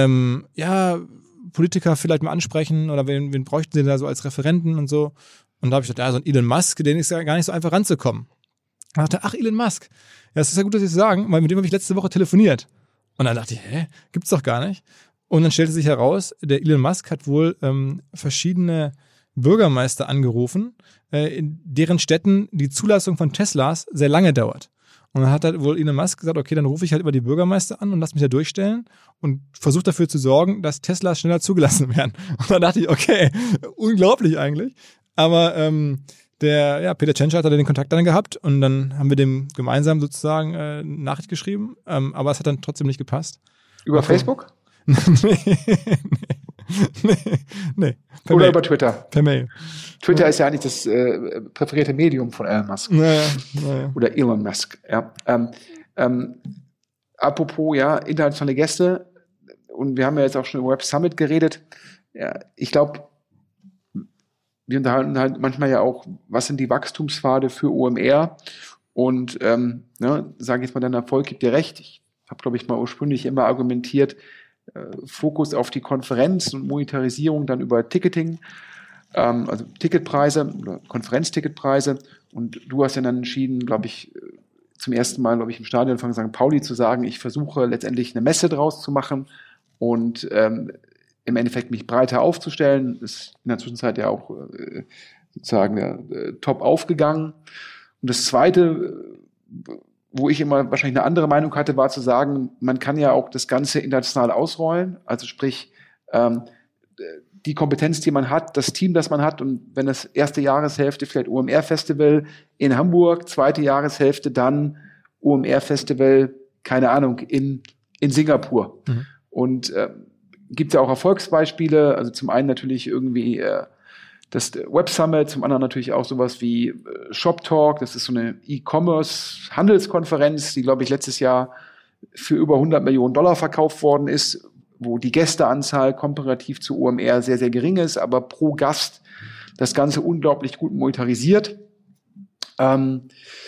Politiker vielleicht mal ansprechen oder wen bräuchten Sie da so als Referenten und so. Und da habe ich gesagt, so ein Elon Musk, den ist ja gar nicht so einfach ranzukommen. Und dachte, Elon Musk. Ja, es ist ja gut, dass Sie es sagen, weil mit dem habe ich letzte Woche telefoniert. Und dann dachte ich, gibt's doch gar nicht. Und dann stellte sich heraus, der Elon Musk hat wohl verschiedene Bürgermeister angerufen, in deren Städten die Zulassung von Teslas sehr lange dauert. Und dann hat halt wohl Elon Musk gesagt, okay, dann rufe ich halt immer die Bürgermeister an und lass mich da durchstellen und versuche dafür zu sorgen, dass Teslas schneller zugelassen werden. Und dann dachte ich, okay, unglaublich eigentlich. Aber Peter Tschentscher hat den Kontakt dann gehabt und dann haben wir dem gemeinsam sozusagen eine Nachricht geschrieben, aber es hat dann trotzdem nicht gepasst. Über Facebook? Nee. Oder Mail. Über Twitter? Per Mail. Twitter ist ja eigentlich das präferierte Medium von Elon Musk. Naja. Oder Elon Musk, ja. Apropos, internationale Gäste, und wir haben ja jetzt auch schon über Web Summit geredet. Ja, ich glaube, wir unterhalten halt manchmal ja auch, was sind die Wachstumspfade für OMR? Und sage jetzt mal, dein Erfolg gibt dir recht. Ich habe, glaube ich, mal ursprünglich immer argumentiert, Fokus auf die Konferenz und Monetarisierung dann über Ticketing, also Ticketpreise oder Konferenzticketpreise. Und du hast ja dann entschieden, glaube ich, zum ersten Mal, glaube ich, im Stadion von St. Pauli zu sagen, ich versuche letztendlich eine Messe draus zu machen und im Endeffekt mich breiter aufzustellen. Ist in der Zwischenzeit ja auch sozusagen top aufgegangen. Und das Zweite, wo ich immer wahrscheinlich eine andere Meinung hatte, war zu sagen, man kann ja auch das Ganze international ausrollen. Also sprich, die Kompetenz, die man hat, das Team, das man hat, und wenn das erste Jahreshälfte vielleicht OMR-Festival in Hamburg, zweite Jahreshälfte dann OMR-Festival, keine Ahnung, in Singapur. Mhm. Und gibt es ja auch Erfolgsbeispiele, also zum einen natürlich irgendwie das Web Summit, zum anderen natürlich auch sowas wie Shop Talk, das ist so eine E-Commerce-Handelskonferenz, die, glaube ich, letztes Jahr für über $100 Millionen verkauft worden ist, wo die Gästeanzahl komparativ zu OMR sehr, sehr gering ist, aber pro Gast das Ganze unglaublich gut monetarisiert. Aber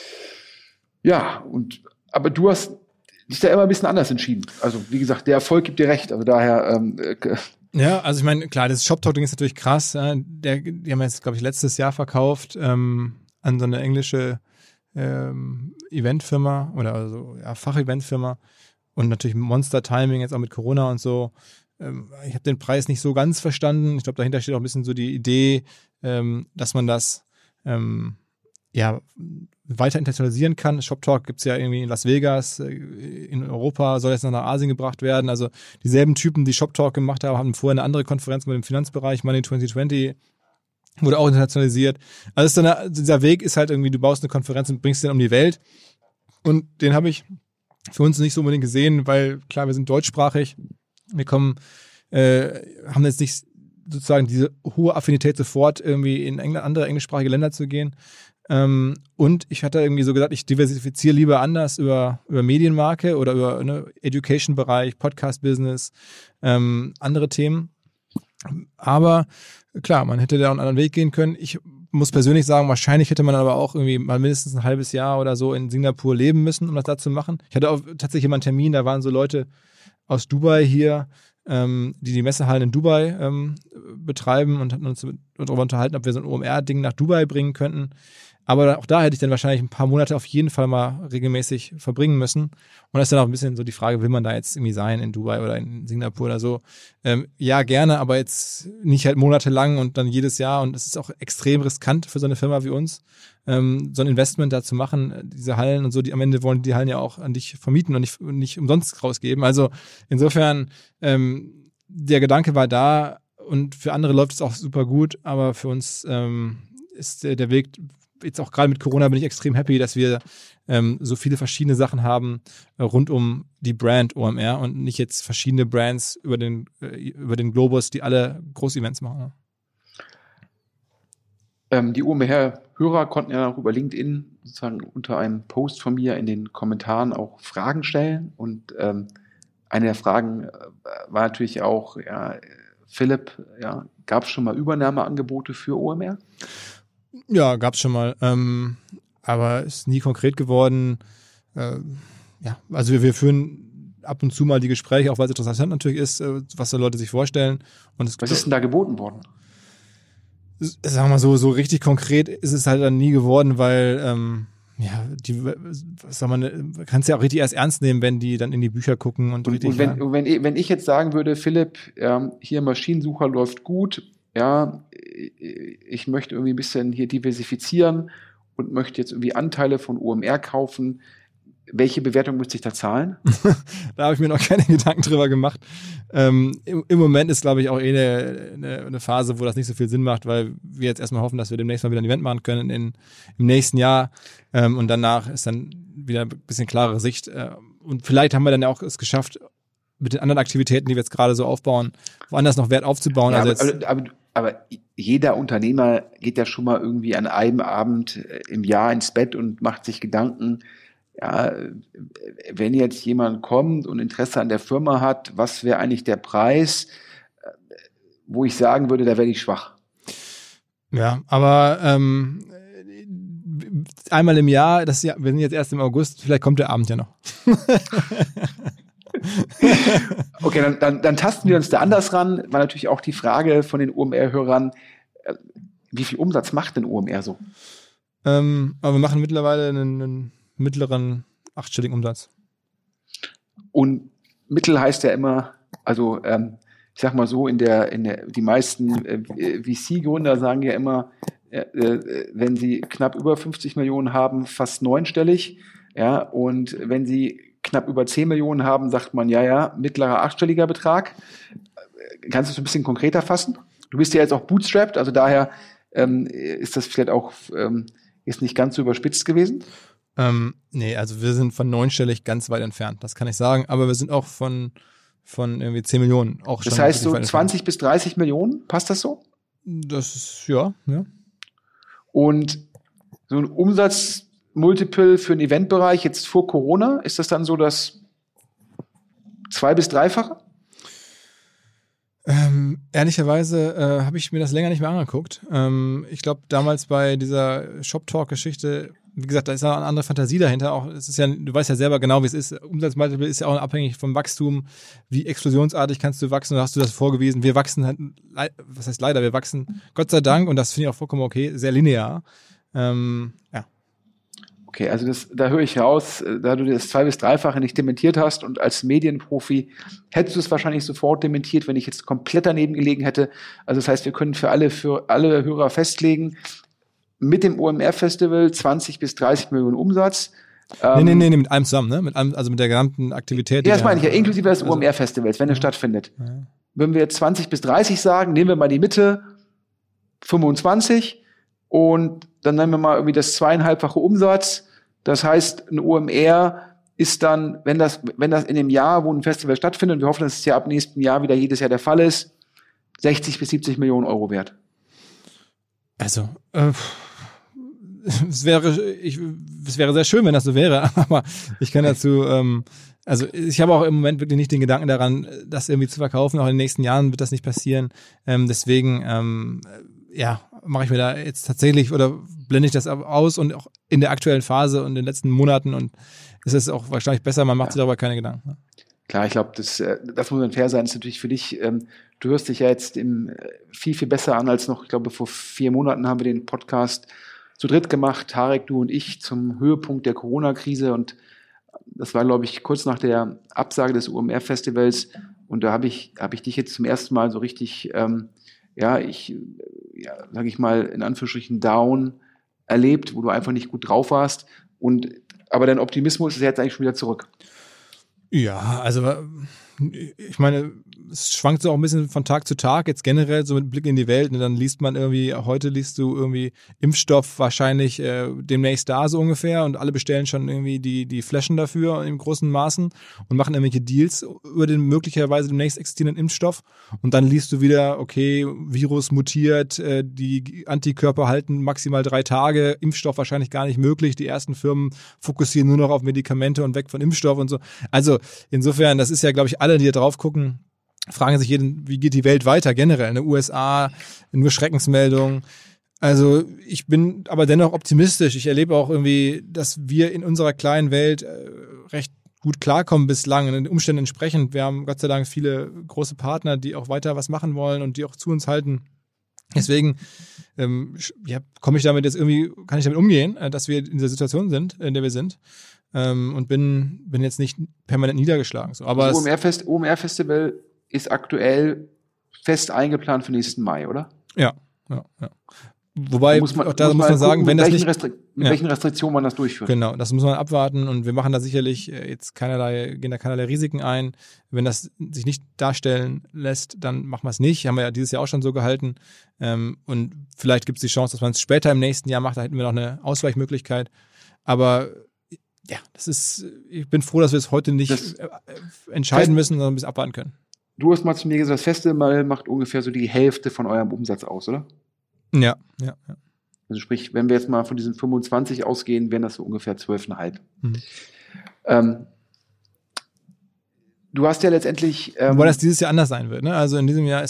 du hast dich da immer ein bisschen anders entschieden. Also, wie gesagt, der Erfolg gibt dir recht. Also daher. Ja, also ich meine, klar, das Shop-Talking ist natürlich krass. Die haben jetzt, glaube ich, letztes Jahr verkauft an so eine englische Eventfirma oder Facheventfirma und natürlich Monster Timing jetzt auch mit Corona und so. Ich habe den Preis nicht so ganz verstanden. Ich glaube, dahinter steht auch ein bisschen so die Idee, dass man das weiter internationalisieren kann. ShopTalk gibt's ja irgendwie in Las Vegas, in Europa soll jetzt noch nach Asien gebracht werden. Also dieselben Typen, die ShopTalk gemacht haben vorher eine andere Konferenz mit dem Finanzbereich, Money 2020, wurde auch internationalisiert. Also dieser Weg ist halt irgendwie, du baust eine Konferenz und bringst den um die Welt. Und den habe ich für uns nicht so unbedingt gesehen, weil klar, wir sind deutschsprachig. Wir haben jetzt nicht sozusagen diese hohe Affinität sofort irgendwie in andere englischsprachige Länder zu gehen. Und ich hatte irgendwie so gesagt, ich diversifiziere lieber anders über Medienmarke oder über Education-Bereich, Podcast-Business, andere Themen. Aber klar, man hätte da einen anderen Weg gehen können. Ich muss persönlich sagen, wahrscheinlich hätte man aber auch irgendwie mal mindestens ein halbes Jahr oder so in Singapur leben müssen, um das da zu machen. Ich hatte auch tatsächlich mal einen Termin, da waren so Leute aus Dubai hier, die Messehallen in Dubai betreiben und hatten uns darüber unterhalten, ob wir so ein OMR-Ding nach Dubai bringen könnten. Aber auch da hätte ich dann wahrscheinlich ein paar Monate auf jeden Fall mal regelmäßig verbringen müssen. Und das ist dann auch ein bisschen so die Frage, will man da jetzt irgendwie sein in Dubai oder in Singapur oder so? Ja, gerne, aber jetzt nicht halt monatelang und dann jedes Jahr. Und es ist auch extrem riskant für so eine Firma wie uns, so ein Investment da zu machen, diese Hallen und so. Die am Ende wollen die Hallen ja auch an dich vermieten und nicht umsonst rausgeben. Also insofern, der Gedanke war da und für andere läuft es auch super gut, aber für uns ist der Weg, jetzt auch gerade mit Corona bin ich extrem happy, dass wir so viele verschiedene Sachen haben rund um die Brand OMR und nicht jetzt verschiedene Brands über den Globus, die alle Großevents machen. Die OMR-Hörer konnten ja auch über LinkedIn sozusagen unter einem Post von mir in den Kommentaren auch Fragen stellen und eine der Fragen war natürlich auch, Philipp, gab es schon mal Übernahmeangebote für OMR? Ja, gab's schon mal, aber ist nie konkret geworden. Also wir führen ab und zu mal die Gespräche, auch weil es interessant natürlich ist, was da Leute sich vorstellen. Und was ist denn da geboten worden? Sagen wir mal so richtig konkret ist es halt dann nie geworden, weil kannst ja auch richtig erst ernst nehmen, wenn die dann in die Bücher gucken und richtig. Und wenn ich jetzt sagen würde, Philipp, hier Maschinensucher läuft gut, ich möchte irgendwie ein bisschen hier diversifizieren und möchte jetzt irgendwie Anteile von OMR kaufen. Welche Bewertung müsste ich da zahlen? Da habe ich mir noch keine Gedanken drüber gemacht. Im Moment ist, glaube ich, auch eine Phase, wo das nicht so viel Sinn macht, weil wir jetzt erstmal hoffen, dass wir demnächst mal wieder ein Event machen können im nächsten Jahr. Und danach ist dann wieder ein bisschen klarere Sicht. Und vielleicht haben wir dann ja auch es geschafft, mit den anderen Aktivitäten, die wir jetzt gerade so aufbauen, woanders noch Wert aufzubauen. Ja, aber jeder Unternehmer geht ja schon mal irgendwie an einem Abend im Jahr ins Bett und macht sich Gedanken, wenn jetzt jemand kommt und Interesse an der Firma hat, was wäre eigentlich der Preis, wo ich sagen würde, da werde ich schwach. Ja, aber einmal im Jahr, wir sind jetzt erst im August, vielleicht kommt der Abend ja noch. Okay, dann tasten wir uns da anders ran. War natürlich auch die Frage von den OMR-Hörern, wie viel Umsatz macht denn OMR so? Aber wir machen mittlerweile einen mittleren 8-stelligen Umsatz. Und Mittel heißt ja immer, also ich sag mal so, die meisten VC-Gründer sagen ja immer, wenn sie knapp über 50 Millionen haben, fast 9-stellig. Ja, und wenn sie knapp über 10 Millionen haben, sagt man, mittlerer 8-stelliger Betrag. Kannst du es ein bisschen konkreter fassen? Du bist ja jetzt auch bootstrapped, also daher ist das vielleicht auch ist nicht ganz so überspitzt gewesen? Nee, also wir sind von 9-stellig ganz weit entfernt, das kann ich sagen, aber wir sind auch von irgendwie 10 Millionen auch schon. Das heißt so 20 bis 30 Millionen, passt das so? Das ist, ja. Und so ein Umsatzmultiple für den Eventbereich jetzt vor Corona, ist das dann so das 2- bis 3-fache? Ehrlicherweise habe ich mir das länger nicht mehr angeguckt. Ich glaube, damals bei dieser ShopTalk-Geschichte, wie gesagt, da ist ja eine andere Fantasie dahinter. Auch es ist ja, du weißt ja selber genau, wie es ist. Umsatzmultiple ist ja auch abhängig vom Wachstum. Wie explosionsartig kannst du wachsen? Oder hast du das vorgewiesen? Wir wachsen halt, was heißt leider? Wir wachsen, Gott sei Dank, und das finde ich auch vollkommen okay, sehr linear. Ja. Okay, also da höre ich raus, da du das 2- bis 3-fache nicht dementiert hast und als Medienprofi hättest du es wahrscheinlich sofort dementiert, wenn ich jetzt komplett daneben gelegen hätte. Also das heißt, wir können für alle Hörer festlegen, mit dem OMR-Festival 20 bis 30 Millionen Umsatz. Nee, mit allem zusammen, ne? Mit allem, also mit der gesamten Aktivität. Ja, das meine ich ja, inklusive des OMR-Festivals, wenn es stattfindet. Ja. Wenn wir jetzt 20 bis 30 sagen, nehmen wir mal die Mitte, 25, und dann nehmen wir mal irgendwie das 2,5-fache Umsatz. Das heißt, ein OMR ist dann, wenn das in dem Jahr, wo ein Festival stattfindet, und wir hoffen, dass es ja ab nächsten Jahr wieder jedes Jahr der Fall ist, 60 bis 70 Millionen Euro wert. Also, es wäre sehr schön, wenn das so wäre, aber ich kann dazu, also ich habe auch im Moment wirklich nicht den Gedanken daran, das irgendwie zu verkaufen. Auch in den nächsten Jahren wird das nicht passieren. Deswegen, mache ich mir da jetzt tatsächlich oder blende ich das aus, und auch in der aktuellen Phase und in den letzten Monaten, und es ist auch wahrscheinlich besser, man macht sich darüber keine Gedanken. Klar, ich glaube, das muss dann fair sein. Das ist natürlich für dich, du hörst dich ja jetzt viel, viel besser an als noch, ich glaube, vor 4 Monaten haben wir den Podcast zu dritt gemacht, Tarek, du und ich, zum Höhepunkt der Corona-Krise, und das war, glaube ich, kurz nach der Absage des OMR-Festivals, und da habe ich dich jetzt zum ersten Mal so richtig, sage ich mal, in Anführungsstrichen down erlebt, wo du einfach nicht gut drauf warst, aber dein Optimismus ist jetzt eigentlich schon wieder zurück. Ja, also ich meine, es schwankt so auch ein bisschen von Tag zu Tag, jetzt generell so mit Blick in die Welt. Und dann heute liest du irgendwie Impfstoff wahrscheinlich demnächst da so ungefähr, und alle bestellen schon irgendwie die Flaschen dafür in großen Maßen und machen irgendwelche Deals über den möglicherweise demnächst existierenden Impfstoff. Und dann liest du wieder, okay, Virus mutiert, die Antikörper halten maximal 3 Tage, Impfstoff wahrscheinlich gar nicht möglich. Die ersten Firmen fokussieren nur noch auf Medikamente und weg von Impfstoff und so. Also insofern, das ist ja, glaube ich, alle, die da drauf gucken, fragen sich wie geht die Welt weiter generell? In den USA, nur Schreckensmeldungen. Also ich bin aber dennoch optimistisch. Ich erlebe auch irgendwie, dass wir in unserer kleinen Welt recht gut klarkommen bislang, in den Umständen entsprechend. Wir haben Gott sei Dank viele große Partner, die auch weiter was machen wollen und die auch zu uns halten. Deswegen kann ich damit umgehen, dass wir in dieser Situation sind, in der wir sind. Und bin jetzt nicht permanent niedergeschlagen. So. Aber das OMR-Festival ist aktuell fest eingeplant für nächsten Mai, oder? Ja. Wobei, da muss man sagen, wenn das nicht... Mit welchen Restriktionen man das durchführt. Genau, das muss man abwarten, und wir machen da sicherlich jetzt gehen da keinerlei Risiken ein. Wenn das sich nicht darstellen lässt, dann machen wir es nicht. Haben wir ja dieses Jahr auch schon so gehalten. Und vielleicht gibt es die Chance, dass man es später im nächsten Jahr macht. Da hätten wir noch eine Ausweichmöglichkeit. Aber ja, ich bin froh, dass wir es heute nicht entscheiden müssen, sondern ein bisschen abwarten können. Du hast mal zu mir gesagt, das Festival macht ungefähr so die Hälfte von eurem Umsatz aus, oder? Ja. Also sprich, wenn wir jetzt mal von diesen 25 ausgehen, wären das so ungefähr 12,5. Du hast ja letztendlich... Wobei das dieses Jahr anders sein wird, ne? Also in diesem Jahr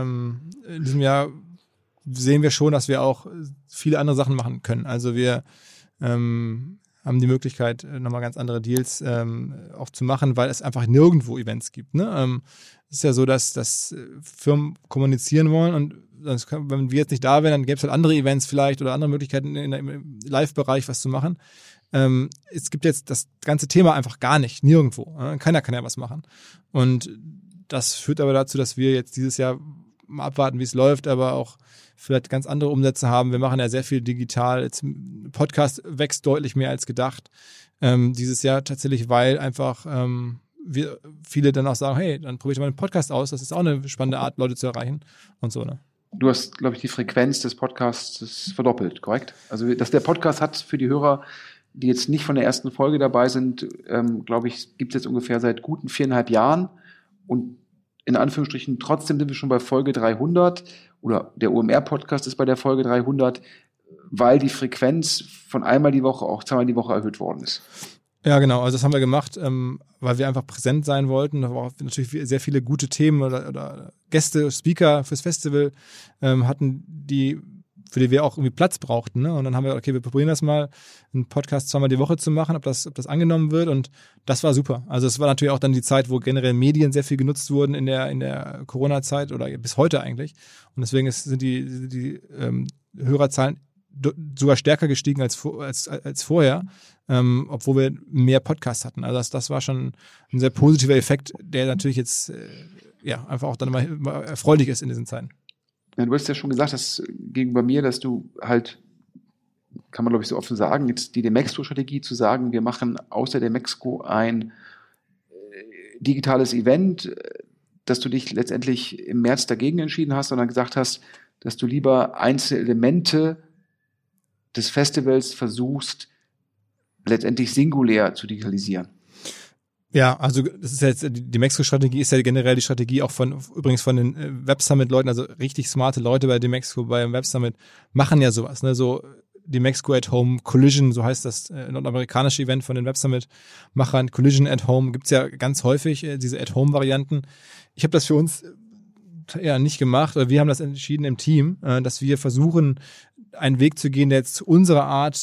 sehen wir schon, dass wir auch viele andere Sachen machen können. Also wir haben die Möglichkeit, nochmal ganz andere Deals auch zu machen, weil es einfach nirgendwo Events gibt. Ne? Es ist ja so, dass Firmen kommunizieren wollen, und wenn wir jetzt nicht da wären, dann gäbe es halt andere Events vielleicht oder andere Möglichkeiten im Live-Bereich was zu machen. Es gibt jetzt das ganze Thema einfach gar nicht, nirgendwo. Keiner kann ja was machen. Und das führt aber dazu, dass wir jetzt dieses Jahr mal abwarten, wie es läuft, aber auch vielleicht ganz andere Umsätze haben. Wir machen ja sehr viel digital. Jetzt Podcast wächst deutlich mehr als gedacht dieses Jahr tatsächlich, weil einfach viele dann auch sagen, hey, dann probiere ich mal einen Podcast aus. Das ist auch eine spannende Art, Leute zu erreichen und so, ne? Du hast, glaube ich, die Frequenz des Podcasts verdoppelt, korrekt? Also, dass der Podcast hat für die Hörer, die jetzt nicht von der ersten Folge dabei sind, glaube ich, gibt es jetzt ungefähr seit guten 4,5 Jahren, und in Anführungsstrichen trotzdem sind wir schon bei Folge 300, oder der OMR-Podcast ist bei der Folge 300, weil die Frequenz von einmal die Woche auch 2-mal die Woche erhöht worden ist. Ja, genau. Also das haben wir gemacht, weil wir einfach präsent sein wollten. Da waren natürlich sehr viele gute Themen oder Gäste, Speaker fürs Festival hatten, für die wir auch irgendwie Platz brauchten. Ne? Und dann haben wir, okay, wir probieren das mal, einen Podcast 2-mal die Woche zu machen, ob das angenommen wird. Und das war super. Also es war natürlich auch dann die Zeit, wo generell Medien sehr viel genutzt wurden in der Corona-Zeit oder bis heute eigentlich. Und deswegen sind die Hörerzahlen sogar stärker gestiegen als vorher, obwohl wir mehr Podcasts hatten. Also das war schon ein sehr positiver Effekt, der natürlich jetzt einfach auch dann immer erfreulich ist in diesen Zeiten. Ja, du hast ja schon gesagt, dass gegenüber mir, dass du halt kann man, glaube ich, so offen sagen, jetzt die Demexco-Strategie zu sagen, wir machen aus der Demexco ein digitales Event, dass du dich letztendlich im März dagegen entschieden hast, sondern gesagt hast, dass du lieber einzelne Elemente des Festivals versuchst, letztendlich singulär zu digitalisieren. Ja, also das ist ja jetzt, die Demexco-Strategie ist ja generell die Strategie auch übrigens von den Web Summit-Leuten, also richtig smarte Leute bei Demexco, beim Web Summit, machen ja sowas, ne, so Demexco at Home, Collision, so heißt das nordamerikanische Event von den Web Summit-Machern, Collision at Home, gibt's ja ganz häufig, diese At-Home-Varianten. Ich habe das für uns ja nicht gemacht, oder wir haben das entschieden im Team, dass wir versuchen, einen Weg zu gehen, der jetzt zu unserer Art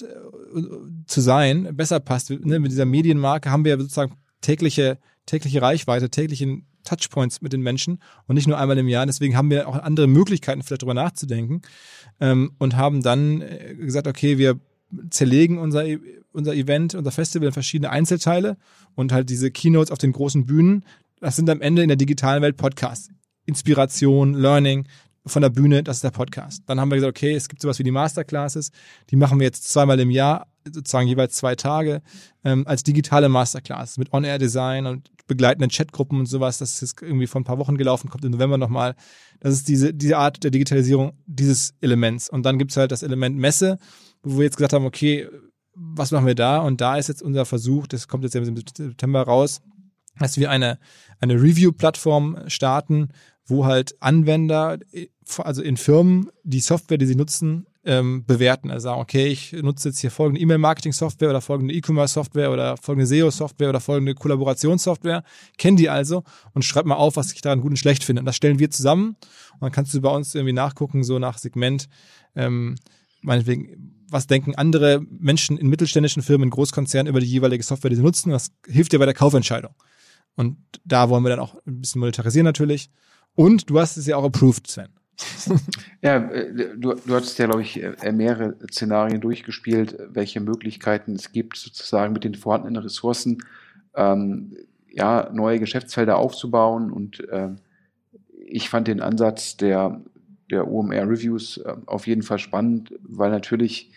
zu sein, besser passt. Ne, mit dieser Medienmarke haben wir ja sozusagen tägliche Reichweite, täglichen Touchpoints mit den Menschen und nicht nur einmal im Jahr. Deswegen haben wir auch andere Möglichkeiten, vielleicht darüber nachzudenken, und haben dann gesagt, okay, wir zerlegen unser Event, unser Festival in verschiedene Einzelteile und halt diese Keynotes auf den großen Bühnen. Das sind am Ende in der digitalen Welt Podcasts. Inspiration, Learning von der Bühne, das ist der Podcast. Dann haben wir gesagt, okay, es gibt sowas wie die Masterclasses, die machen wir jetzt 2-mal im Jahr, sozusagen jeweils 2 Tage, als digitale Masterclass mit On-Air-Design und begleitenden Chatgruppen und sowas. Das ist irgendwie vor ein paar Wochen gelaufen, kommt im November nochmal. Das ist diese Art der Digitalisierung dieses Elements. Und dann gibt's halt das Element Messe, wo wir jetzt gesagt haben, okay, was machen wir da? Und da ist jetzt unser Versuch, das kommt jetzt im September raus, dass wir eine Review-Plattform starten, wo halt Anwender, also in Firmen, die Software, die sie nutzen, bewerten. Also sagen, okay, ich nutze jetzt hier folgende E-Mail-Marketing-Software oder folgende E-Commerce-Software oder folgende SEO-Software oder folgende Kollaborationssoftware, kennen die also und schreib mal auf, was ich daran gut und schlecht finde. Und das stellen wir zusammen und dann kannst du bei uns irgendwie nachgucken, so nach Segment, meinetwegen, was denken andere Menschen in mittelständischen Firmen, in Großkonzernen über die jeweilige Software, die sie nutzen. Das hilft dir bei der Kaufentscheidung. Und da wollen wir dann auch ein bisschen monetarisieren natürlich. Und du hast es ja auch approved, Sven. Ja, du hattest ja, glaube ich, mehrere Szenarien durchgespielt, welche Möglichkeiten es gibt, sozusagen mit den vorhandenen Ressourcen neue Geschäftsfelder aufzubauen. Und ich fand den Ansatz der OMR-Reviews auf jeden Fall spannend, weil natürlich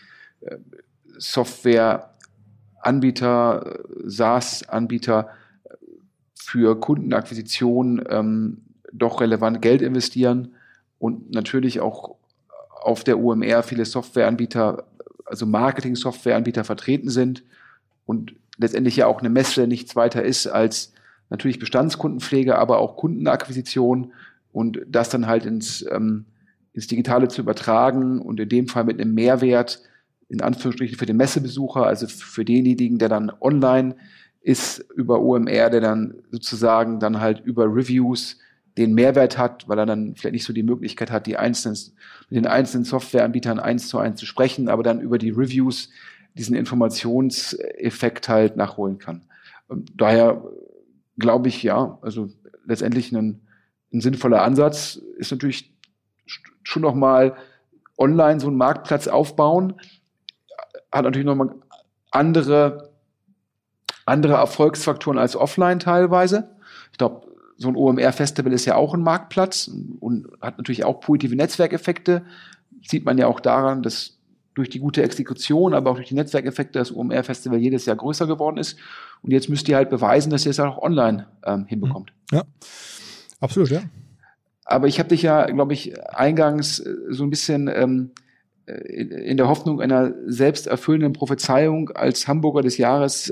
Softwareanbieter, SaaS-Anbieter für Kundenakquisition doch relevant Geld investieren und natürlich auch auf der OMR viele Softwareanbieter, also Marketing-Softwareanbieter vertreten sind und letztendlich ja auch eine Messe nichts weiter ist als natürlich Bestandskundenpflege, aber auch Kundenakquisition und das dann halt ins Digitale zu übertragen und in dem Fall mit einem Mehrwert, in Anführungsstrichen für den Messebesucher, also für denjenigen, der dann online ist über OMR, der dann sozusagen dann halt über Reviews den Mehrwert hat, weil er dann vielleicht nicht so die Möglichkeit hat, mit den einzelnen Softwareanbietern 1:1 zu sprechen, aber dann über die Reviews diesen Informationseffekt halt nachholen kann. Und daher glaube ich, ja, also letztendlich ein sinnvoller Ansatz ist natürlich schon nochmal online so einen Marktplatz aufbauen, hat natürlich nochmal andere Erfolgsfaktoren als offline teilweise. Ich glaube, so ein OMR-Festival ist ja auch ein Marktplatz und hat natürlich auch positive Netzwerkeffekte. Sieht man ja auch daran, dass durch die gute Exekution, aber auch durch die Netzwerkeffekte das OMR-Festival jedes Jahr größer geworden ist. Und jetzt müsst ihr halt beweisen, dass ihr es auch online hinbekommt. Ja, absolut, ja. Aber ich habe dich ja, glaube ich, eingangs so ein bisschen in der Hoffnung einer selbsterfüllenden Prophezeiung als Hamburger des Jahres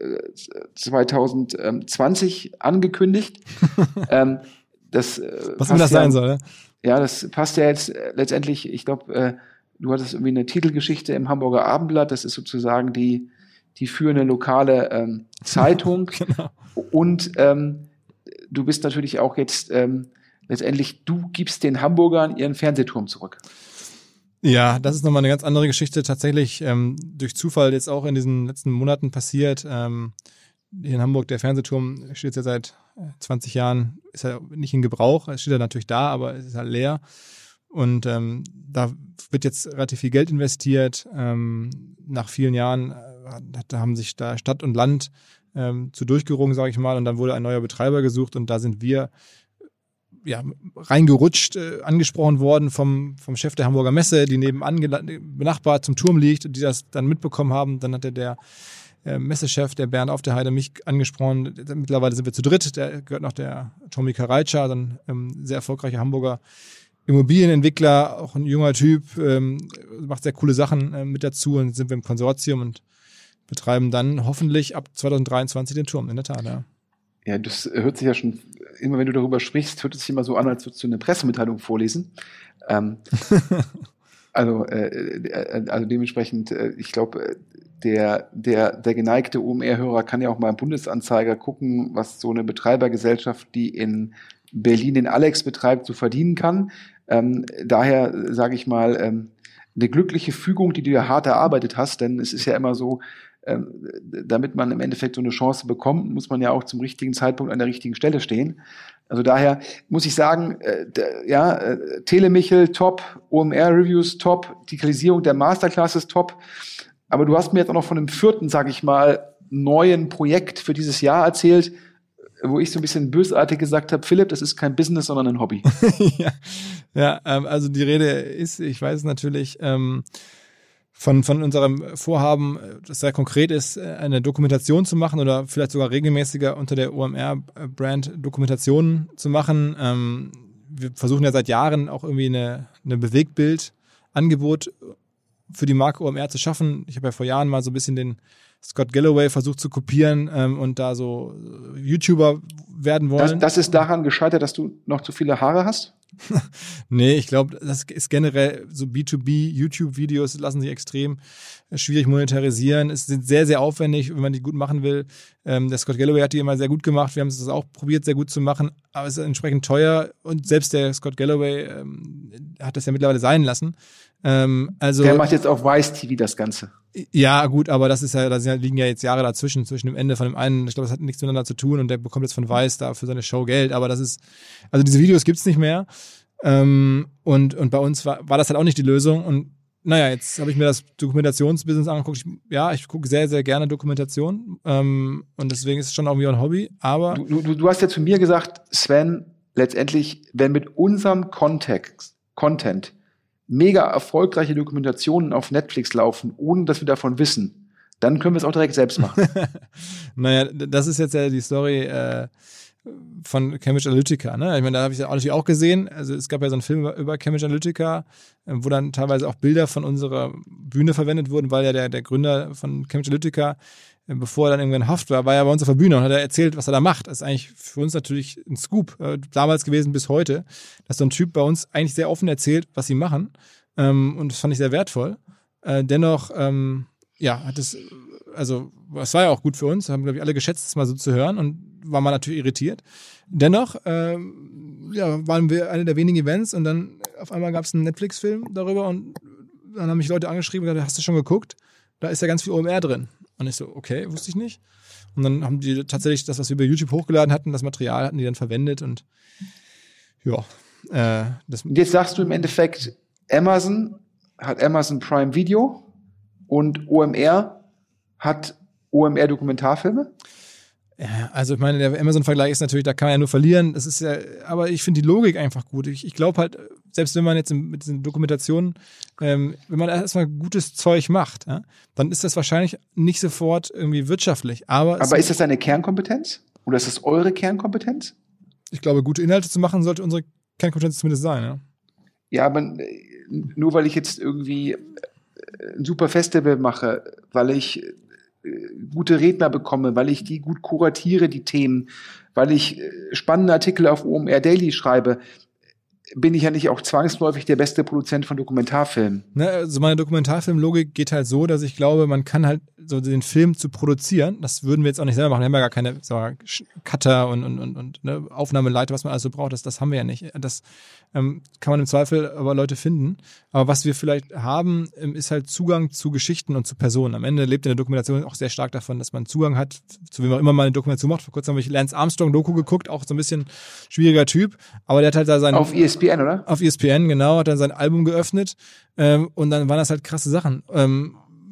2020 angekündigt. Was immer das sein soll, ne? Ja, das passt ja jetzt letztendlich, ich glaube, du hattest irgendwie eine Titelgeschichte im Hamburger Abendblatt, das ist sozusagen die führende lokale Zeitung. Genau. Und du bist natürlich auch jetzt letztendlich, du gibst den Hamburgern ihren Fernsehturm zurück. Ja, das ist nochmal eine ganz andere Geschichte. Tatsächlich durch Zufall jetzt auch in diesen letzten Monaten passiert. Hier in Hamburg, der Fernsehturm steht ja seit 20 Jahren, ist ja nicht in Gebrauch. Es steht ja natürlich da, aber es ist halt leer. Und da wird jetzt relativ viel Geld investiert. Nach vielen Jahren da haben sich da Stadt und Land zu durchgerungen, sage ich mal. Und dann wurde ein neuer Betreiber gesucht und da sind wir reingerutscht, angesprochen worden vom Chef der Hamburger Messe, die nebenan benachbart zum Turm liegt, die das dann mitbekommen haben. Dann hatte der Messechef, der Bernd auf der Heide, mich angesprochen. Mittlerweile sind wir zu dritt. Da gehört noch der Tommy Karajca, dann sehr erfolgreicher Hamburger Immobilienentwickler, auch ein junger Typ, macht sehr coole Sachen mit dazu, und sind wir im Konsortium und betreiben dann hoffentlich ab 2023 den Turm, in der Tat, ja. Ja, das hört sich ja schon, immer wenn du darüber sprichst, hört es sich immer so an, als würdest du eine Pressemitteilung vorlesen. Also dementsprechend, ich glaube, der geneigte OMR-Hörer kann ja auch mal im Bundesanzeiger gucken, was so eine Betreibergesellschaft, die in Berlin den Alex betreibt, so verdienen kann. Daher sage ich mal, eine glückliche Fügung, die du ja hart erarbeitet hast, denn es ist ja immer so, damit man im Endeffekt so eine Chance bekommt, muss man ja auch zum richtigen Zeitpunkt an der richtigen Stelle stehen. Also daher muss ich sagen, Telemichel top, OMR-Reviews top, Digitalisierung der Masterclasses top. Aber du hast mir jetzt auch noch von einem vierten, sage ich mal, neuen Projekt für dieses Jahr erzählt, wo ich so ein bisschen bösartig gesagt habe, Philipp, das ist kein Business, sondern ein Hobby. Also die Rede ist, ich weiß natürlich, von unserem Vorhaben, das sehr konkret ist, eine Dokumentation zu machen oder vielleicht sogar regelmäßiger unter der OMR-Brand Dokumentationen zu machen. Wir versuchen ja seit Jahren auch irgendwie eine Bewegtbild-Angebot für die Marke OMR zu schaffen. Ich habe ja vor Jahren mal so ein bisschen den Scott Galloway versucht zu kopieren und da so YouTuber werden wollen. Das ist daran gescheitert, dass du noch zu viele Haare hast? Nee, ich glaube, das ist generell so B2B-YouTube-Videos lassen sich extrem schwierig monetarisieren. Es sind sehr, sehr aufwendig, wenn man die gut machen will. Der Scott Galloway hat die immer sehr gut gemacht. Wir haben es auch probiert, sehr gut zu machen, aber es ist entsprechend teuer, und selbst der Scott Galloway hat das ja mittlerweile sein lassen. Der macht jetzt auf Vice TV das Ganze. Ja, gut, aber das ist ja, liegen ja jetzt Jahre dazwischen, zwischen dem Ende von dem einen. Ich glaube, das hat nichts miteinander zu tun, und der bekommt jetzt von Vice da für seine Show Geld, aber das ist, also diese Videos gibt's nicht mehr. Und bei uns war das halt auch nicht die Lösung. Und naja, jetzt habe ich mir das Dokumentationsbusiness angeguckt. Ich gucke sehr, sehr gerne Dokumentation. Und deswegen ist es schon irgendwie ein Hobby. Aber du hast ja zu mir gesagt, Sven, letztendlich, wenn mit unserem Content mega erfolgreiche Dokumentationen auf Netflix laufen, ohne dass wir davon wissen, dann können wir es auch direkt selbst machen. Naja, das ist jetzt ja die Story von Cambridge Analytica, ne? Ich meine, da habe ich ja natürlich auch gesehen. Also es gab ja so einen Film über Cambridge Analytica, wo dann teilweise auch Bilder von unserer Bühne verwendet wurden, weil ja der Gründer von Cambridge Analytica, bevor er dann irgendwann in Haft war ja bei uns auf der Bühne und hat erzählt, was er da macht. Das ist eigentlich für uns natürlich ein Scoop, damals gewesen bis heute, dass so ein Typ bei uns eigentlich sehr offen erzählt, was sie machen. Und das fand ich sehr wertvoll. Dennoch, hat es, also es war ja auch gut für uns, haben, glaube ich, alle geschätzt, das mal so zu hören, und war man natürlich irritiert. Dennoch waren wir eine der wenigen Events, und dann auf einmal gab es einen Netflix-Film darüber, und dann haben mich Leute angeschrieben und gesagt, hast du schon geguckt? Da ist ja ganz viel OMR drin. Und ich so, okay, wusste ich nicht. Und dann haben die tatsächlich das, was wir bei YouTube hochgeladen hatten, das Material hatten die dann verwendet, und und jetzt sagst du im Endeffekt, Amazon hat Amazon Prime Video und OMR hat OMR Dokumentarfilme? Ja, also ich meine, der Amazon-Vergleich ist natürlich, da kann man ja nur verlieren. Das ist ja, aber ich finde die Logik einfach gut. Ich glaube halt, selbst wenn man jetzt mit diesen Dokumentationen, wenn man erstmal gutes Zeug macht, ja, dann ist das wahrscheinlich nicht sofort irgendwie wirtschaftlich. Aber ist das deine Kernkompetenz? Oder ist das eure Kernkompetenz? Ich glaube, gute Inhalte zu machen, sollte unsere Kernkompetenz zumindest sein, ja. Ja, aber nur weil ich jetzt irgendwie ein super Festival mache, weil ich gute Redner bekomme, weil ich die gut kuratiere, die Themen, weil ich spannende Artikel auf OMR Daily schreibe, bin ich ja nicht auch zwangsläufig der beste Produzent von Dokumentarfilmen. Ne, also meine Dokumentarfilmlogik geht halt so, dass ich glaube, man kann halt so den Film zu produzieren, das würden wir jetzt auch nicht selber machen, wir haben ja gar keine Cutter und ne, Aufnahmeleiter, was man also braucht, das haben wir ja nicht. Das kann man im Zweifel aber Leute finden. Aber was wir vielleicht haben, ist halt Zugang zu Geschichten und zu Personen. Am Ende lebt in der Dokumentation auch sehr stark davon, dass man Zugang hat, zu wem auch immer mal eine Dokumentation macht. Vor kurzem habe ich Lance Armstrong-Doku geguckt, auch so ein bisschen schwieriger Typ, aber der hat halt da sein... Auf ESPN, oder? Auf ESPN, genau, hat dann sein Album geöffnet und dann waren das halt krasse Sachen.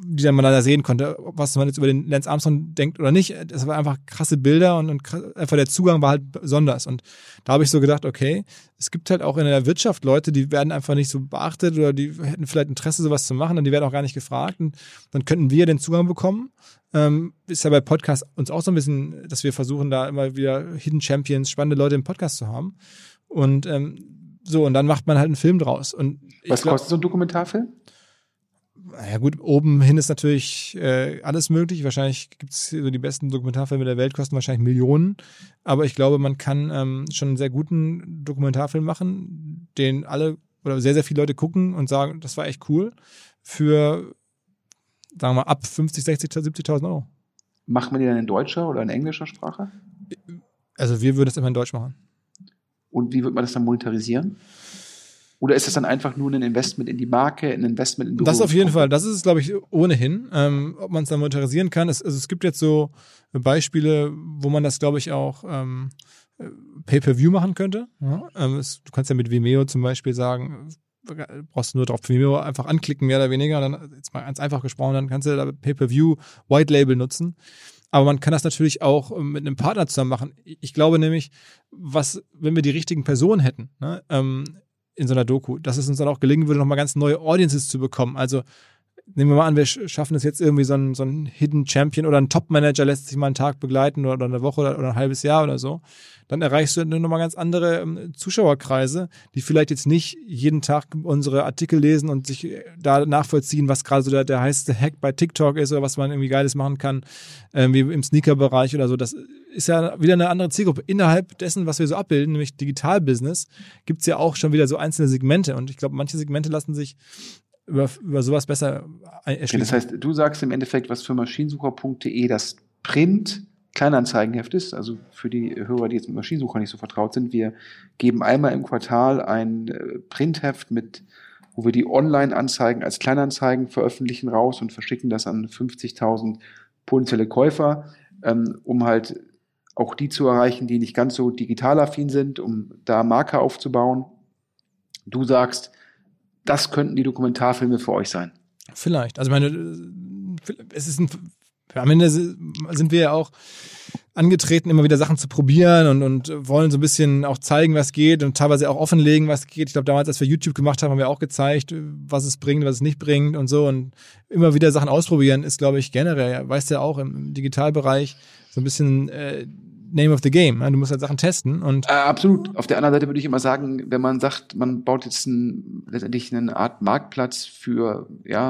die dann man da sehen konnte, was man jetzt über den Lance Armstrong denkt oder nicht. Das war einfach krasse Bilder und einfach der Zugang war halt besonders. Und da habe ich so gedacht, okay, es gibt halt auch in der Wirtschaft Leute, die werden einfach nicht so beachtet oder die hätten vielleicht Interesse, sowas zu machen und die werden auch gar nicht gefragt. Und dann könnten wir den Zugang bekommen. Ist ja bei Podcasts uns auch so ein bisschen, dass wir versuchen, da immer wieder Hidden Champions, spannende Leute im Podcast zu haben. Und und dann macht man halt einen Film draus. Und was kostet so ein Dokumentarfilm? Ja gut, oben hin ist natürlich alles möglich. Wahrscheinlich gibt es so die besten Dokumentarfilme der Welt, kosten wahrscheinlich Millionen. Aber ich glaube, man kann schon einen sehr guten Dokumentarfilm machen, den alle oder sehr, sehr viele Leute gucken und sagen, das war echt cool. Für, sagen wir mal, ab 50, 60, 70.000 Euro. Macht man die dann in deutscher oder in englischer Sprache? Also wir würden es immer in Deutsch machen. Und wie wird man das dann monetarisieren? Oder ist das dann einfach nur ein Investment in die Marke, ein Investment in Das auf jeden Fall. Das ist es, glaube ich, ohnehin. Ob man es dann monetarisieren kann. Es gibt jetzt so Beispiele, wo man das, glaube ich, auch Pay-per-View machen könnte. Ja? Du kannst ja mit Vimeo zum Beispiel sagen, brauchst du nur drauf Vimeo einfach anklicken, mehr oder weniger. Dann, jetzt mal ganz einfach gesprochen, dann kannst du da Pay-per-View White Label nutzen. Aber man kann das natürlich auch mit einem Partner zusammen machen. Ich glaube nämlich, wenn wir die richtigen Personen hätten, ne, in so einer Doku, dass es uns dann auch gelingen würde, nochmal ganz neue Audiences zu bekommen. Also nehmen wir mal an, wir schaffen es jetzt irgendwie so ein Hidden Champion oder ein Top-Manager lässt sich mal einen Tag begleiten oder eine Woche oder ein halbes Jahr oder so. Dann erreichst du nochmal ganz andere Zuschauerkreise, die vielleicht jetzt nicht jeden Tag unsere Artikel lesen und sich da nachvollziehen, was gerade so der heißeste Hack bei TikTok ist oder was man irgendwie Geiles machen kann, wie im Sneaker-Bereich oder so. Das ist ja wieder eine andere Zielgruppe. Innerhalb dessen, was wir so abbilden, nämlich Digital-Business, gibt es ja auch schon wieder so einzelne Segmente. Und ich glaube, manche Segmente lassen sich über sowas besser erschließen. Okay, das heißt, du sagst im Endeffekt, was für maschinensucher.de das Print-Kleinanzeigenheft ist, also für die Hörer, die jetzt mit Maschinensucher nicht so vertraut sind, wir geben einmal im Quartal ein Printheft wo wir die Online-Anzeigen als Kleinanzeigen veröffentlichen raus und verschicken das an 50.000 potenzielle Käufer, um halt auch die zu erreichen, die nicht ganz so digital-affin sind, um da Marke aufzubauen. Du sagst, das könnten die Dokumentarfilme für euch sein. Vielleicht. Also am Ende sind wir ja auch angetreten, immer wieder Sachen zu probieren und wollen so ein bisschen auch zeigen, was geht und teilweise auch offenlegen, was geht. Ich glaube, damals, als wir YouTube gemacht haben, haben wir auch gezeigt, was es bringt, was es nicht bringt und so. Und immer wieder Sachen ausprobieren ist, glaube ich, generell, weißt du ja auch, im Digitalbereich so ein bisschen Name of the Game. Du musst halt Sachen testen. Und absolut. Auf der anderen Seite würde ich immer sagen, wenn man sagt, man baut jetzt letztendlich eine Art Marktplatz für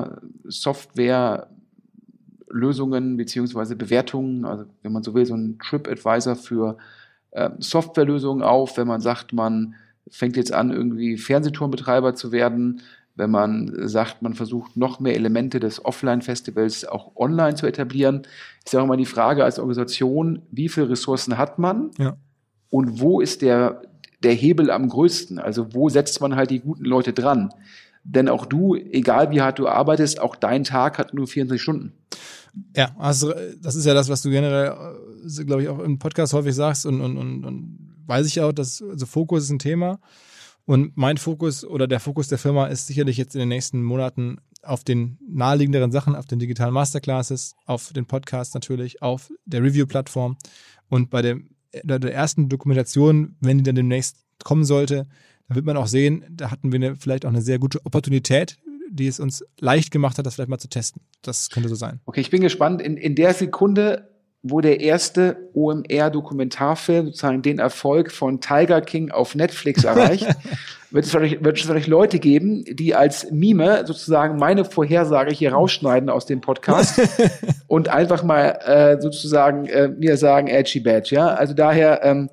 Softwarelösungen beziehungsweise Bewertungen, also wenn man so will, so ein TripAdvisor für Softwarelösungen auf, wenn man sagt, man fängt jetzt an, irgendwie Fernsehturmbetreiber zu werden, wenn man sagt, man versucht, noch mehr Elemente des Offline-Festivals auch online zu etablieren, ist ja auch immer die Frage als Organisation, wie viele Ressourcen hat man und wo ist der Hebel am größten? Also wo setzt man halt die guten Leute dran? Denn auch du, egal wie hart du arbeitest, auch dein Tag hat nur 24 Stunden. Ja, also das ist ja das, was du generell, glaube ich, auch im Podcast häufig sagst und weiß ich auch, dass Fokus ist ein Thema. Und mein Fokus oder der Fokus der Firma ist sicherlich jetzt in den nächsten Monaten auf den naheliegenderen Sachen, auf den digitalen Masterclasses, auf den Podcast natürlich, auf der Review-Plattform und bei der ersten Dokumentation, wenn die dann demnächst kommen sollte, da wird man auch sehen, da hatten wir vielleicht auch eine sehr gute Opportunität, die es uns leicht gemacht hat, das vielleicht mal zu testen. Das könnte so sein. Okay, ich bin gespannt. In der Sekunde, wo der erste OMR-Dokumentarfilm sozusagen den Erfolg von Tiger King auf Netflix erreicht, wird es vielleicht Leute geben, die als Mime sozusagen meine Vorhersage hier rausschneiden aus dem Podcast und einfach mal sozusagen mir sagen, edgy badge, ja. Also daher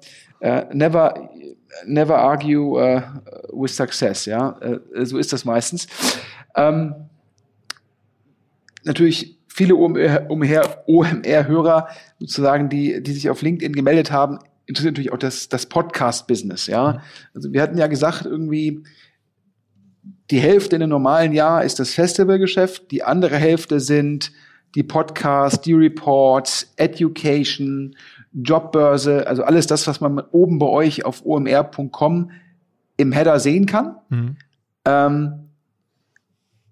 never argue with success, ja. So ist das meistens. Natürlich viele OMR-Hörer sozusagen, die sich auf LinkedIn gemeldet haben, interessiert natürlich auch das Podcast-Business, ja. Also wir hatten ja gesagt, irgendwie die Hälfte in einem normalen Jahr ist das Festivalgeschäft, die andere Hälfte sind die Podcasts, die Reports, Education, Jobbörse, also alles das, was man oben bei euch auf omr.com im Header sehen kann.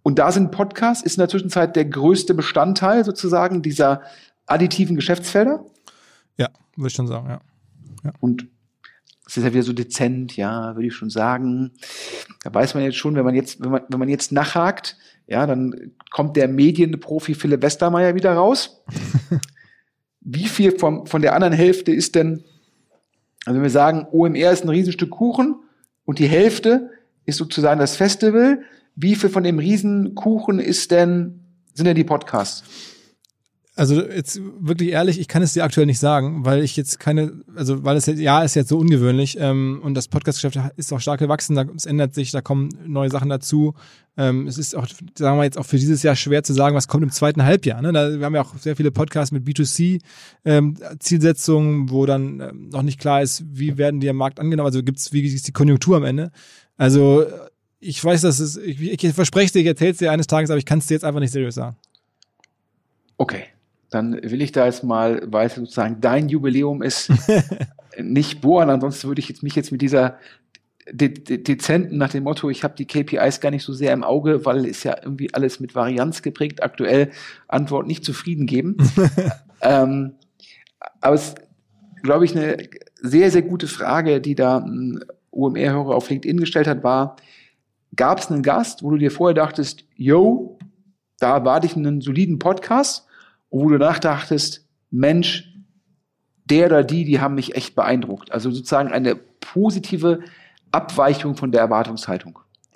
Und da sind Podcasts, ist in der Zwischenzeit der größte Bestandteil sozusagen dieser additiven Geschäftsfelder. Ja, würde ich schon sagen, ja. Und es ist ja wieder so dezent, ja, würde ich schon sagen. Da weiß man jetzt schon, wenn man jetzt nachhakt, ja, dann kommt der Medienprofi Philipp Westermeier wieder raus. Wie viel von der anderen Hälfte ist denn, also wenn wir sagen, OMR ist ein Riesenstück Kuchen und die Hälfte ist sozusagen das Festival, wie viel von dem Riesenkuchen sind denn die Podcasts? Also jetzt wirklich ehrlich, ich kann es dir aktuell nicht sagen, weil ich jetzt weil es ist jetzt so ungewöhnlich und das Podcast-Geschäft ist auch stark gewachsen, es ändert sich, da kommen neue Sachen dazu. Es ist auch, sagen wir jetzt auch für dieses Jahr schwer zu sagen, was kommt im zweiten Halbjahr. Ne? Wir haben ja auch sehr viele Podcasts mit B2C-Zielsetzungen, wo dann noch nicht klar ist, wie werden die am Markt angenommen, also wie ist die Konjunktur am Ende. Also ich weiß, ich verspreche es dir, ich erzähle es dir eines Tages, aber ich kann es dir jetzt einfach nicht seriös sagen. Okay. Dann will ich da jetzt mal, weil es sozusagen dein Jubiläum ist, nicht bohren. Ansonsten würde ich mich jetzt mit dieser dezenten nach dem Motto, ich habe die KPIs gar nicht so sehr im Auge, weil es ja irgendwie alles mit Varianz geprägt, aktuell Antwort nicht zufrieden geben. Aber es glaube ich, eine sehr, sehr gute Frage, die da ein OMR-Hörer auf LinkedIn gestellt hat, war, gab es einen Gast, wo du dir vorher dachtest, yo, da erwarte ich einen soliden Podcast, wo du nachdachtest, Mensch, der oder die haben mich echt beeindruckt. Also sozusagen eine positive Abweichung von der Erwartungshaltung.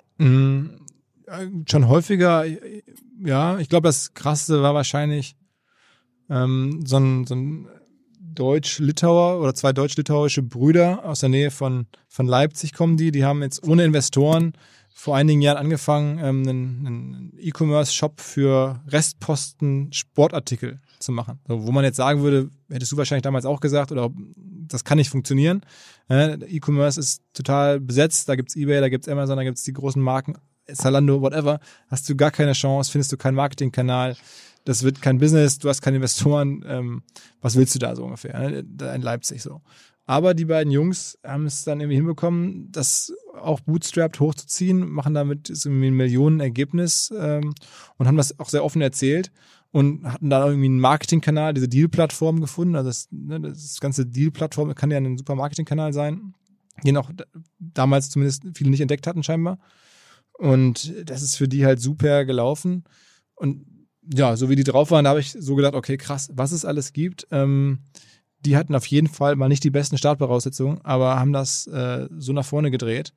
Schon häufiger, ja. Ich glaube, das Krasseste war wahrscheinlich so ein Deutsch-Litauer oder 2 deutsch-litauische Brüder aus der Nähe von Leipzig kommen die haben jetzt ohne Investoren vor einigen Jahren angefangen, einen E-Commerce-Shop für Restposten Sportartikel zu machen. So, wo man jetzt sagen würde, hättest du wahrscheinlich damals auch gesagt, oder das kann nicht funktionieren. E-Commerce ist total besetzt, da gibt's eBay, da gibt's Amazon, da gibt's die großen Marken, Zalando, whatever. Hast du gar keine Chance, findest du keinen Marketingkanal, das wird kein Business, du hast keine Investoren, was willst du da so ungefähr? In Leipzig so. Aber die beiden Jungs haben es dann irgendwie hinbekommen, das auch bootstrapped hochzuziehen, machen damit so ein Millionenergebnis und haben das auch sehr offen erzählt und hatten dann irgendwie einen Marketingkanal, diese Deal-Plattform gefunden. Also das ganze Deal-Plattform kann ja ein super Marketingkanal sein, den auch damals zumindest viele nicht entdeckt hatten scheinbar. Und das ist für die halt super gelaufen. Und ja, so wie die drauf waren, da habe ich so gedacht, okay, krass, was es alles gibt. Die hatten auf jeden Fall mal nicht die besten Startvoraussetzungen, aber haben das so nach vorne gedreht.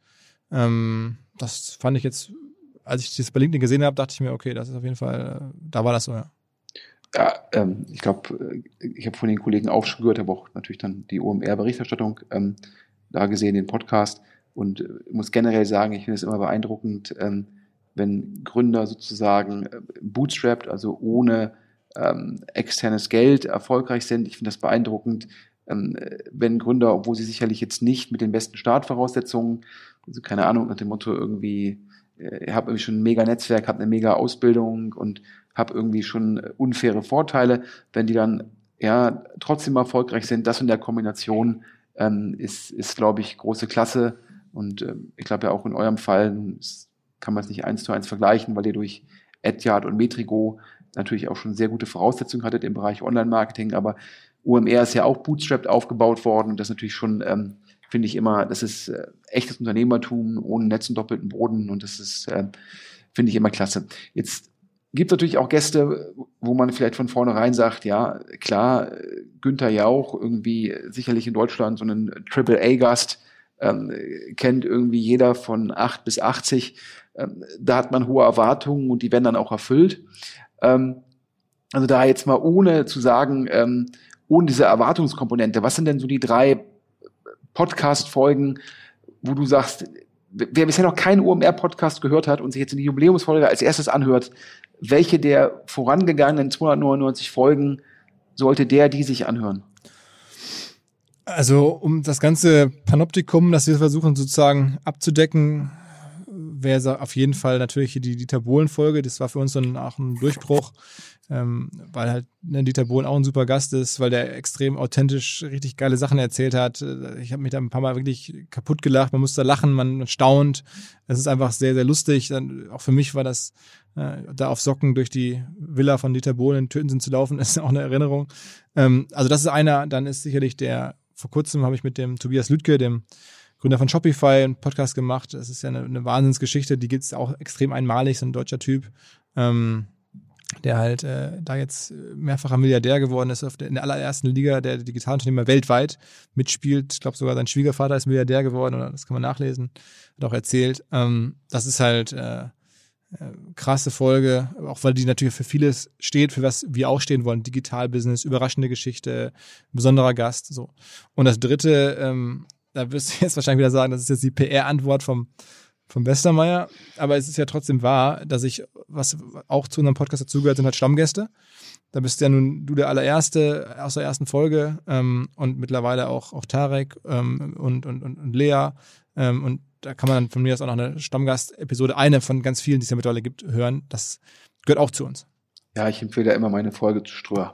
Das fand ich jetzt, als ich das bei LinkedIn gesehen habe, dachte ich mir, okay, das ist auf jeden Fall, da war das so, ja. Ja, ich glaube, ich habe von den Kollegen auch schon gehört, habe auch natürlich dann die OMR-Berichterstattung da gesehen, den Podcast, und muss generell sagen, ich finde es immer beeindruckend, wenn Gründer sozusagen bootstrapped, also ohne externes Geld erfolgreich sind. Ich finde das beeindruckend, wenn Gründer, obwohl sie sicherlich jetzt nicht mit den besten Startvoraussetzungen, also keine Ahnung, nach dem Motto irgendwie, ich habe irgendwie schon ein mega Netzwerk, habe eine mega Ausbildung und habe irgendwie schon unfaire Vorteile, wenn die dann ja trotzdem erfolgreich sind, das in der Kombination ist glaube ich, große Klasse. Und ich glaube ja auch in eurem Fall kann man es nicht 1:1 vergleichen, weil ihr durch Edyard und Metrigo natürlich auch schon sehr gute Voraussetzungen hattet im Bereich Online-Marketing, aber OMR ist ja auch bootstrapped aufgebaut worden und das ist natürlich schon, finde ich immer, das ist echtes Unternehmertum ohne Netz und doppelten Boden und das ist, finde ich immer klasse. Jetzt gibt es natürlich auch Gäste, wo man vielleicht von vornherein sagt, ja, klar, Günther Jauch, irgendwie sicherlich in Deutschland so einen AAA-Gast, kennt irgendwie jeder von 8 bis 80, da hat man hohe Erwartungen und die werden dann auch erfüllt. Also da jetzt mal ohne zu sagen, ohne diese Erwartungskomponente, was sind denn so die 3 Podcast-Folgen, wo du sagst, wer bisher noch keinen OMR-Podcast gehört hat und sich jetzt in die Jubiläumsfolge als erstes anhört, welche der vorangegangenen 299 Folgen sollte die sich anhören? Also um das ganze Panoptikum, das wir versuchen sozusagen abzudecken, wäre auf jeden Fall natürlich die Dieter Bohlen-Folge. Das war für uns dann auch ein Durchbruch, weil halt Dieter Bohlen auch ein super Gast ist, weil der extrem authentisch richtig geile Sachen erzählt hat. Ich habe mich da ein paar Mal wirklich kaputt gelacht. Man musste lachen, man staunt. Es ist einfach sehr, sehr lustig. Dann, auch für mich war das da auf Socken durch die Villa von Dieter Bohlen in Töten zu laufen, ist auch eine Erinnerung. Also das ist einer, dann ist sicherlich vor kurzem habe ich mit dem Tobias Lüdke, dem Gründer von Shopify, einen Podcast gemacht. Das ist ja eine Wahnsinnsgeschichte, die gibt es auch extrem einmalig, so ein deutscher Typ, der halt da jetzt mehrfacher Milliardär geworden ist, in der allerersten Liga der Digitalunternehmer weltweit mitspielt. Ich glaube sogar sein Schwiegervater ist Milliardär geworden, oder das kann man nachlesen, hat auch erzählt. Das ist halt krasse Folge, auch weil die natürlich für vieles steht, für was wir auch stehen wollen. Digital-Business, überraschende Geschichte, besonderer Gast. So. Und das dritte, da wirst du jetzt wahrscheinlich wieder sagen, das ist jetzt die PR-Antwort vom Westermeier, aber es ist ja trotzdem wahr, dass was auch zu unserem Podcast dazugehört, sind halt Stammgäste. Da bist ja nun du der allererste aus der ersten Folge und mittlerweile auch Tarek und Lea und da kann man dann von mir aus auch noch eine Stammgast-Episode, eine von ganz vielen, die es ja mittlerweile gibt, hören. Das gehört auch zu uns. Ja, ich empfehle ja immer meine Folge zu Ströer.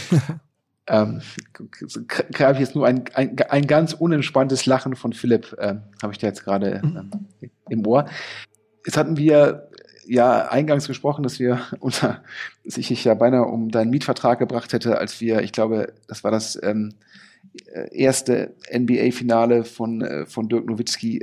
Habe ich jetzt nur ein ganz unentspanntes Lachen von Philipp, habe ich da jetzt gerade im Ohr. Jetzt hatten wir ja eingangs gesprochen, dass ich ja beinahe um deinen Mietvertrag gebracht hätte, als wir, ich glaube, das war das erste NBA-Finale von Dirk Nowitzki,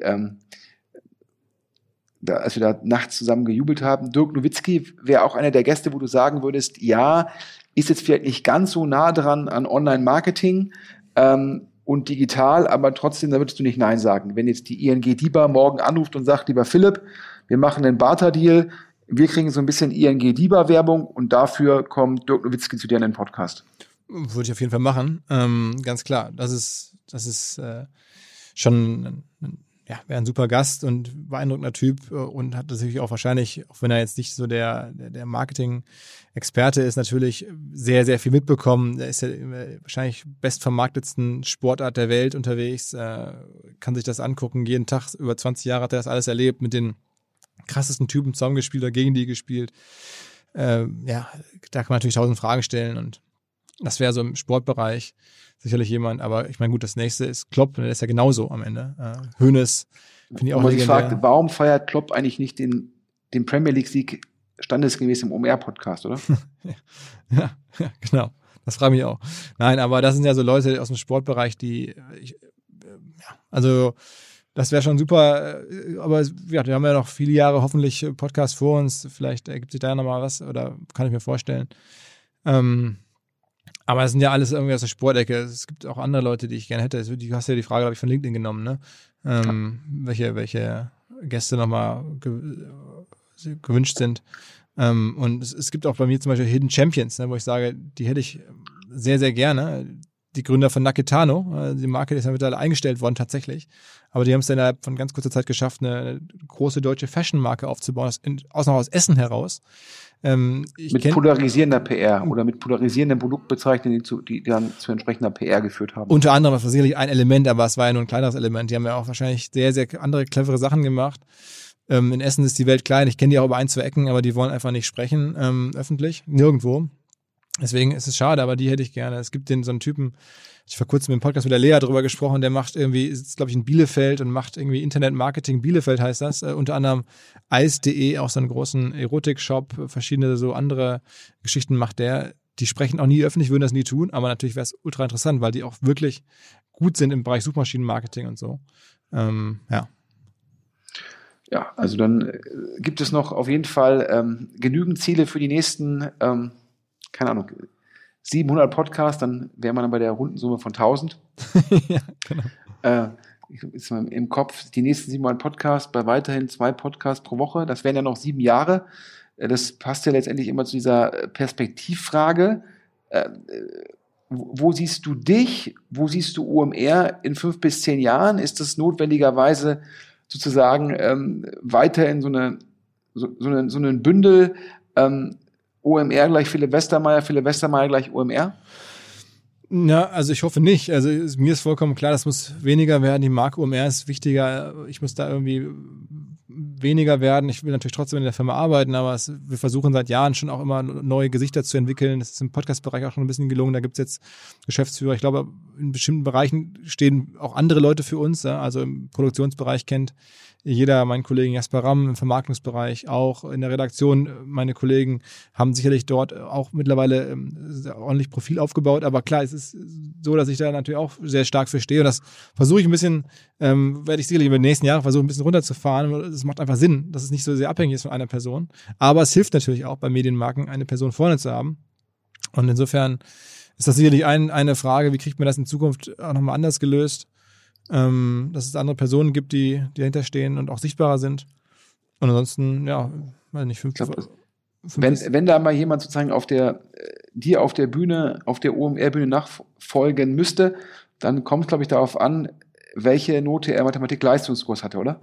als wir da nachts zusammen gejubelt haben. Dirk Nowitzki wäre auch einer der Gäste, wo du sagen würdest, ja, ist jetzt vielleicht nicht ganz so nah dran an Online-Marketing und digital, aber trotzdem, da würdest du nicht Nein sagen. Wenn jetzt die ING DIBA morgen anruft und sagt, lieber Philipp, wir machen einen Barter-Deal, wir kriegen so ein bisschen ING DIBA-Werbung und dafür kommt Dirk Nowitzki zu dir in den Podcast. Würde ich auf jeden Fall machen, ganz klar. Das ist schon wäre ein super Gast und beeindruckender Typ und hat natürlich auch wahrscheinlich, auch wenn er jetzt nicht so der Marketing-Experte ist, natürlich sehr, sehr viel mitbekommen. Er ist ja wahrscheinlich bestvermarktetsten Sportart der Welt unterwegs, kann sich das angucken. Jeden Tag, über 20 Jahre hat er das alles erlebt, mit den krassesten Typen zusammengespielt oder gegen die gespielt. Da kann man natürlich 1000 Fragen stellen und das wäre so im Sportbereich sicherlich jemand, aber ich meine, gut, das nächste ist Klopp, der ist ja genauso am Ende. Hoeneß, finde ich auch legendär. Man sich fragt, warum feiert Klopp eigentlich nicht den Premier League-Sieg standesgemäß im OMR-Podcast, oder? ja, genau. Das frage ich mich auch. Nein, aber das sind ja so Leute aus dem Sportbereich, also das wäre schon super, aber wir haben ja noch viele Jahre hoffentlich Podcast vor uns, vielleicht ergibt sich da nochmal was oder kann ich mir vorstellen. Aber es sind ja alles irgendwie aus der Sportecke. Es gibt auch andere Leute, die ich gerne hätte. Du hast ja die Frage, glaube ich, von LinkedIn genommen, ne? Welche Gäste nochmal gewünscht sind. Und es gibt auch bei mir zum Beispiel Hidden Champions, ne, wo ich sage, die hätte ich sehr, sehr gerne. Die Gründer von Naketano, die Marke ist ja mittlerweile eingestellt worden tatsächlich. Aber die haben es dann innerhalb von ganz kurzer Zeit geschafft, eine große deutsche Fashion-Marke aufzubauen, aus Essen heraus. Mit polarisierender PR oder mit polarisierenden Produktbezeichnungen, die dann zu entsprechender PR geführt haben. Unter anderem, das war sicherlich ein Element, aber es war ja nur ein kleineres Element. Die haben ja auch wahrscheinlich sehr, sehr andere clevere Sachen gemacht. In Essen ist die Welt klein. Ich kenne die auch über 1, 2 Ecken, aber die wollen einfach nicht sprechen, öffentlich. Nirgendwo. Deswegen ist es schade, aber die hätte ich gerne. Es gibt so einen Typen, ich vor kurzem im Podcast mit der Lea drüber gesprochen, der macht irgendwie, sitzt glaube ich in Bielefeld und macht irgendwie Internet-Marketing. Bielefeld heißt das. Unter anderem Eis.de, auch so einen großen Erotik-Shop, verschiedene so andere Geschichten macht der. Die sprechen auch nie öffentlich, würden das nie tun, aber natürlich wäre es ultra interessant, weil die auch wirklich gut sind im Bereich Suchmaschinenmarketing und so. Ja, also dann gibt es noch auf jeden Fall genügend Ziele für die nächsten, keine Ahnung, 700 Podcasts, dann wäre man dann bei der runden Summe von 1000. Ja, genau. Ist mal im Kopf, die nächsten 700 Podcasts bei weiterhin 2 Podcasts pro Woche, das wären ja noch 7 Jahre. Das passt ja letztendlich immer zu dieser Perspektivfrage. Wo siehst du dich? Wo siehst du OMR in 5 bis 10 Jahren? Ist das notwendigerweise sozusagen weiter in so einen Bündel OMR gleich Philipp Westermeier gleich OMR? Ja, also ich hoffe nicht. Also mir ist vollkommen klar, das muss weniger werden. Die Marke OMR ist wichtiger. Ich muss da irgendwie weniger werden. Ich will natürlich trotzdem in der Firma arbeiten, aber wir versuchen seit Jahren schon auch immer neue Gesichter zu entwickeln. Das ist im Podcast-Bereich auch schon ein bisschen gelungen. Da gibt es jetzt Geschäftsführer. Ich glaube, in bestimmten Bereichen stehen auch andere Leute für uns. Ja? Also im Produktionsbereich kennt jeder, meinen Kollegen Jasper Ramm, im Vermarktungsbereich auch, in der Redaktion, meine Kollegen haben sicherlich dort auch mittlerweile ordentlich Profil aufgebaut, aber klar, es ist so, dass ich da natürlich auch sehr stark verstehe und das versuche ich ein bisschen, werde ich sicherlich über die nächsten Jahre versuchen, ein bisschen runterzufahren, weil es macht einfach Sinn, dass es nicht so sehr abhängig ist von einer Person, aber es hilft natürlich auch bei Medienmarken, eine Person vorne zu haben und insofern ist das sicherlich eine Frage, wie kriegt man das in Zukunft auch nochmal anders gelöst, dass es andere Personen gibt, die dahinter stehen und auch sichtbarer sind. Und ansonsten, ja, weiß nicht, wenn da mal jemand sozusagen dir auf der Bühne, auf der OMR-Bühne nachfolgen müsste, dann kommt es, glaube ich, darauf an, welche Note er Mathematik-Leistungskurs hatte, oder?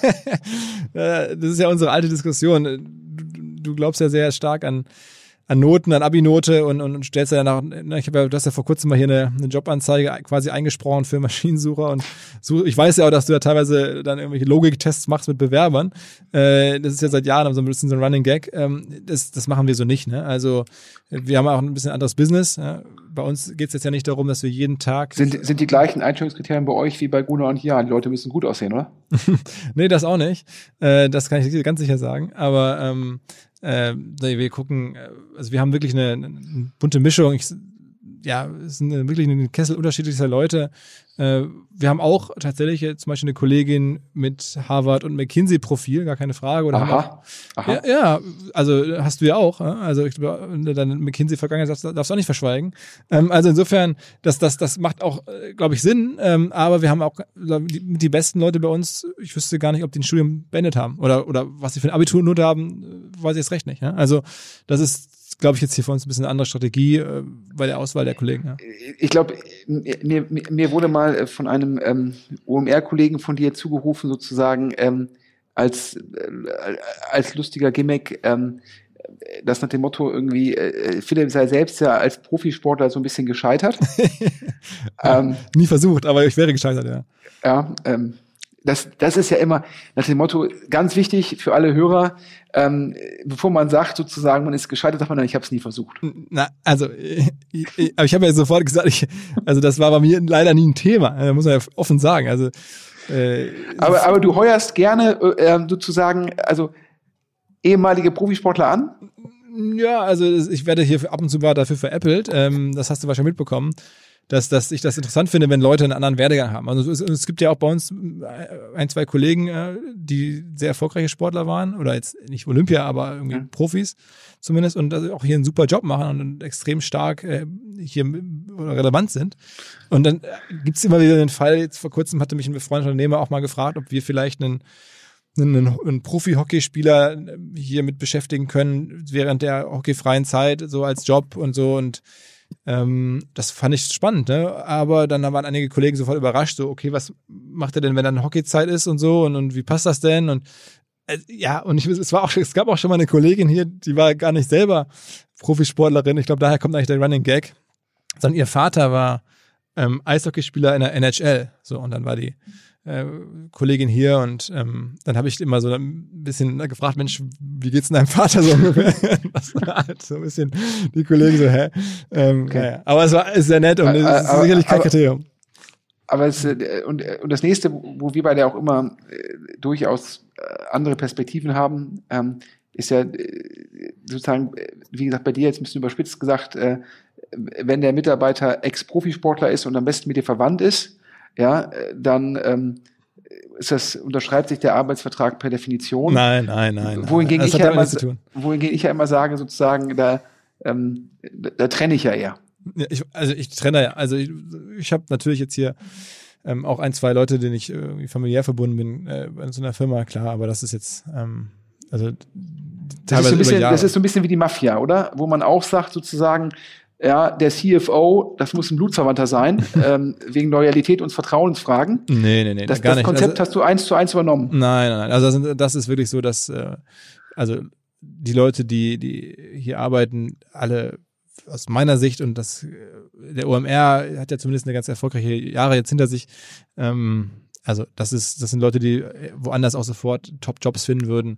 Das ist ja unsere alte Diskussion. Du glaubst ja sehr stark an Noten, an Abi-Note und stellst ja danach, du hast ja vor kurzem mal hier eine Jobanzeige quasi eingesprochen für Maschinensucher und ich weiß ja auch, dass du ja teilweise dann irgendwelche Logiktests machst mit Bewerbern. Das ist ja seit Jahren so ein bisschen so ein Running Gag. Das machen wir so nicht, ne? Also wir haben auch ein bisschen anderes Business. Ja? Bei uns geht es jetzt ja nicht darum, dass wir jeden Tag... Sind die gleichen Einstellungskriterien bei euch wie bei Gunnar und Jan? Die Leute müssen gut aussehen, oder? Nee, das auch nicht. Das kann ich ganz sicher sagen. Aber wir gucken, also wir haben wirklich eine bunte Mischung. Es sind wirklich ein Kessel unterschiedlicher Leute. Wir haben auch tatsächlich zum Beispiel eine Kollegin mit Harvard und McKinsey-Profil, gar keine Frage. Oder Aha. Ja, also hast du ja auch. Also ich glaube, deine McKinsey-Vergangenheit darfst du auch nicht verschweigen. Also insofern, das macht auch, glaube ich, Sinn. Aber wir haben auch die besten Leute bei uns, ich wüsste gar nicht, ob die ein Studium beendet haben. Oder was sie für eine Abiturnote haben, weiß ich jetzt recht nicht. Ja? Also das ist, glaube ich, jetzt hier für uns ein bisschen eine andere Strategie bei der Auswahl der Kollegen. Ja. Ich glaube, mir wurde mal von einem OMR-Kollegen von dir zugerufen, sozusagen als lustiger Gimmick, das nach dem Motto irgendwie, Philipp sei selbst ja als Profisportler so ein bisschen gescheitert. Nie versucht, aber ich wäre gescheitert, ja. Ja, das ist ja immer nach dem Motto ganz wichtig für alle Hörer, bevor man sagt sozusagen, man ist gescheitert, sagt man dann, ich habe es nie versucht. Na, also aber ich habe ja sofort gesagt, also das war bei mir leider nie ein Thema, muss man ja offen sagen. Also aber du heuerst gerne sozusagen, also ehemalige Profisportler an? Ja, also ich werde hier ab und zu dafür veräppelt, das hast du wahrscheinlich mitbekommen. Dass ich das interessant finde, wenn Leute einen anderen Werdegang haben. Also es gibt ja auch bei uns ein, zwei Kollegen, die sehr erfolgreiche Sportler waren oder jetzt nicht Olympia, aber irgendwie Profis zumindest und auch hier einen super Job machen und extrem stark hier relevant sind. Und dann gibt's immer wieder den Fall, jetzt vor kurzem hatte mich ein befreundeter Unternehmer auch mal gefragt, ob wir vielleicht einen Profi-Hockeyspieler hier mit beschäftigen können während der hockeyfreien Zeit, so als Job und so und das fand ich spannend, ne? Aber dann waren einige Kollegen sofort überrascht, so, okay, was macht er denn, wenn dann Hockeyzeit ist und so und wie passt das denn? Und und es gab auch schon mal eine Kollegin hier, die war gar nicht selber Profisportlerin. Ich glaube, daher kommt eigentlich der Running Gag. Sondern ihr Vater war Eishockeyspieler in der NHL. So, und dann war die Kollegin hier und dann habe ich immer so ein bisschen gefragt, Mensch, wie geht's denn deinem Vater so ungefähr? Das war halt so ein bisschen die Kollegen so, hä? Okay. Ja. Aber es ist sehr nett und es ist sicherlich kein Kriterium. Aber und das nächste, wo wir beide auch immer durchaus andere Perspektiven haben, ist ja sozusagen, wie gesagt, bei dir jetzt ein bisschen überspitzt gesagt, wenn der Mitarbeiter Ex-Profisportler ist und am besten mit dir verwandt ist, ja, dann unterschreibt sich der Arbeitsvertrag per Definition. Nein. Wohingegen ich ja immer sage, sozusagen, da trenne ich ja eher. Ja, ich trenne ja. Also ich habe natürlich jetzt hier auch ein, zwei Leute, denen ich irgendwie familiär verbunden bin in so einer Firma, klar, aber das ist jetzt teilweise das ist so ein bisschen wie die Mafia, oder? Wo man auch sagt, sozusagen, ja, der CFO, das muss ein Blutsverwandter sein, wegen Loyalität und Vertrauensfragen. Nee, das gar nicht. Konzept hast du 1:1 übernommen. Nein. Also das ist wirklich so, dass also die Leute, die hier arbeiten, alle aus meiner Sicht und der OMR hat ja zumindest eine ganz erfolgreiche Jahre jetzt hinter sich, Also das sind Leute, die woanders auch sofort Top-Jobs finden würden.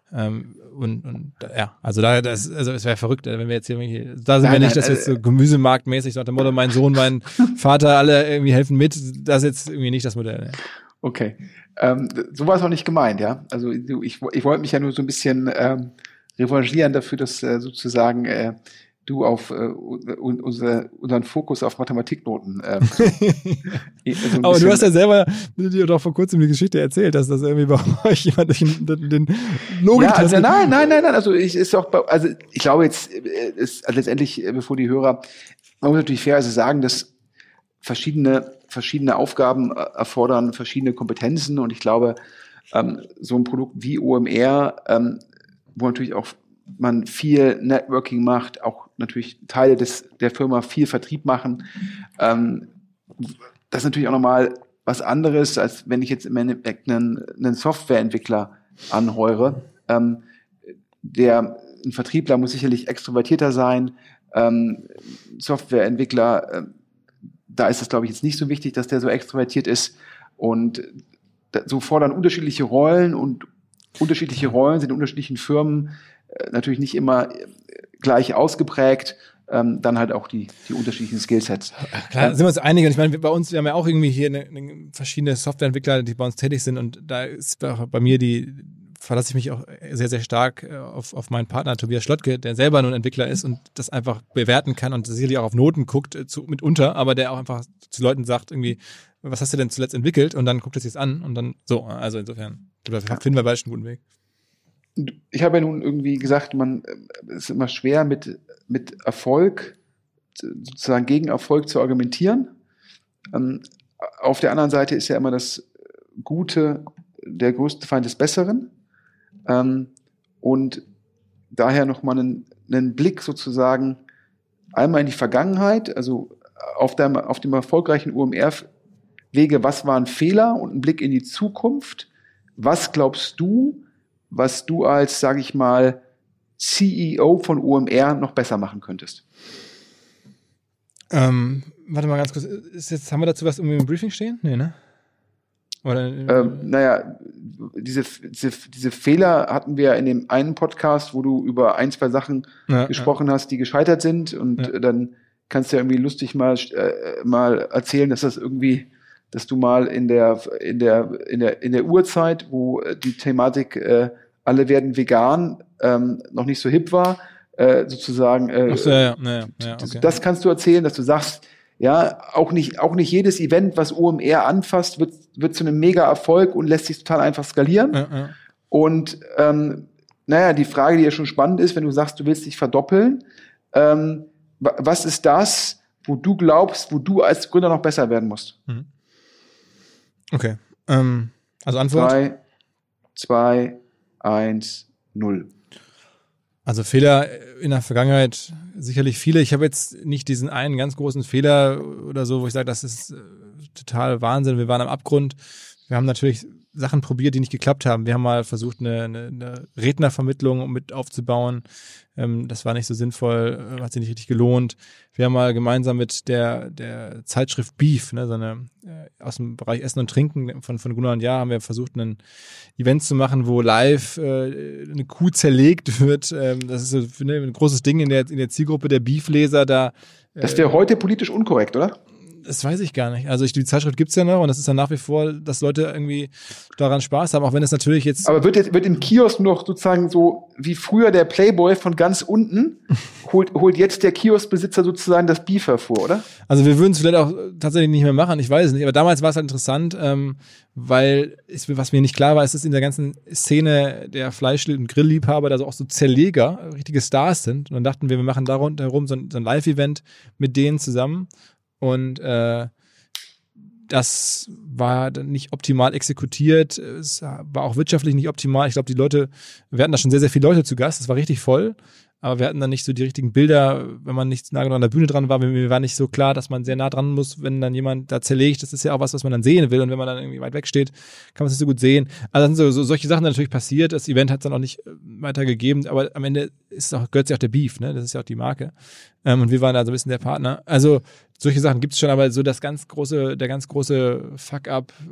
Also es wäre verrückt, wenn wir jetzt hier irgendwie, da sind wir nicht, dass wir jetzt so gemüsemarktmäßig so nach dem Motto, mein Sohn, mein Vater, alle irgendwie helfen mit. Das ist jetzt irgendwie nicht das Modell. Ja. Okay. So war es auch nicht gemeint, ja. Also ich wollte mich ja nur so ein bisschen revanchieren dafür, dass sozusagen du auf unseren Fokus auf Mathematiknoten. Aber du hast ja selber dir doch vor kurzem die Geschichte erzählt, dass das irgendwie bei euch jemand den Logik. Ja, also nein. Also ich glaube jetzt ist letztendlich, bevor die Hörer, man muss natürlich fair sagen, dass verschiedene Aufgaben erfordern verschiedene Kompetenzen, und ich glaube, so ein Produkt wie OMR, wo natürlich auch man viel Networking macht, auch natürlich Teile der Firma viel Vertrieb machen. Das ist natürlich auch nochmal was anderes, als wenn ich jetzt im Endeffekt einen Softwareentwickler anheure. Ein Vertriebler muss sicherlich extrovertierter sein. Softwareentwickler, da ist es, glaube ich, jetzt nicht so wichtig, dass der so extrovertiert ist. Und so fordern unterschiedliche Rollen, und unterschiedliche Rollen sind in unterschiedlichen Firmen natürlich nicht immer gleich ausgeprägt, dann halt auch die unterschiedlichen Skillsets. Klar, sind wir uns einig. Und ich meine, bei uns, wir haben ja auch irgendwie hier verschiedene Softwareentwickler, die bei uns tätig sind, und da ist bei mir verlasse ich mich auch sehr, sehr stark auf meinen Partner Tobias Schlottke, der selber nun Entwickler ist und das einfach bewerten kann und sicherlich auch auf Noten guckt, mitunter, aber der auch einfach zu Leuten sagt irgendwie, was hast du denn zuletzt entwickelt? Und dann guckt es sich an und dann so. Also insofern finden wir beide schon einen guten Weg. Ich habe ja nun irgendwie gesagt, es ist immer schwer mit Erfolg, sozusagen gegen Erfolg zu argumentieren. Auf der anderen Seite ist ja immer das Gute der größte Feind des Besseren. Und daher nochmal einen Blick sozusagen einmal in die Vergangenheit, also auf dem erfolgreichen OMR-Wege, was waren Fehler, und einen Blick in die Zukunft. Was glaubst du, was du als, sage ich mal, CEO von OMR noch besser machen könntest? Warte mal ganz kurz. Haben wir dazu was irgendwie im Briefing stehen? Nee, ne? Oder, diese Fehler hatten wir in dem einen Podcast, wo du über 1-2 Sachen gesprochen hast, die gescheitert sind, und dann kannst du ja irgendwie lustig mal erzählen, dass du mal in der Urzeit, wo die Thematik alle werden vegan noch nicht so hip war, sozusagen. Okay. Das kannst du erzählen, dass du sagst, ja, auch nicht jedes Event, was OMR anfasst, wird zu einem Mega-Erfolg und lässt sich total einfach skalieren. Ja. Und die Frage, die ja schon spannend ist, wenn du sagst, du willst dich verdoppeln, was ist das, wo du glaubst, wo du als Gründer noch besser werden musst? Okay. Also Antwort? 3, 2, 1, 0. Also Fehler in der Vergangenheit sicherlich viele. Ich habe jetzt nicht diesen einen ganz großen Fehler oder so, wo ich sage, das ist total Wahnsinn. Wir waren am Abgrund. Wir haben natürlich Sachen probiert, die nicht geklappt haben. Wir haben mal versucht, eine Rednervermittlung mit aufzubauen. Das war nicht so sinnvoll, hat sich nicht richtig gelohnt. Wir haben mal gemeinsam mit der Zeitschrift Beef, so eine aus dem Bereich Essen und Trinken von Gunnar und Jahr, haben wir versucht, ein Event zu machen, wo live eine Kuh zerlegt wird. Das ist so ein großes Ding in der Zielgruppe der Beef-Leser da. Das wäre heute politisch unkorrekt, oder? Das weiß ich gar nicht. Also die Zeitschrift gibt's ja noch, und das ist dann nach wie vor, dass Leute irgendwie daran Spaß haben, auch wenn es natürlich jetzt... Aber wird im Kiosk noch sozusagen so wie früher der Playboy von ganz unten, holt jetzt der Kioskbesitzer sozusagen das Beef hervor, oder? Also wir würden es vielleicht auch tatsächlich nicht mehr machen, ich weiß es nicht, aber damals war es halt interessant, weil was mir nicht klar war, ist, dass in der ganzen Szene der Fleisch- und Grillliebhaber da so auch so Zerleger, richtige Stars sind, und dann dachten wir machen da rundherum so ein Live-Event mit denen zusammen. Und das war dann nicht optimal exekutiert. Es war auch wirtschaftlich nicht optimal. Ich glaube, wir hatten da schon sehr, sehr viele Leute zu Gast. Es war richtig voll. Aber wir hatten dann nicht so die richtigen Bilder, wenn man nicht nah genug an der Bühne dran war. Mir war nicht so klar, dass man sehr nah dran muss, wenn dann jemand da zerlegt. Das ist ja auch was man dann sehen will. Und wenn man dann irgendwie weit weg steht, kann man es nicht so gut sehen. Also dann sind so solche Sachen natürlich passiert. Das Event hat es dann auch nicht weitergegeben. Aber am Ende gehört sich auch der Beef, ne? Das ist ja auch die Marke. Und wir waren da so ein bisschen der Partner. Also solche Sachen gibt es schon, aber so der ganz große Fuck-up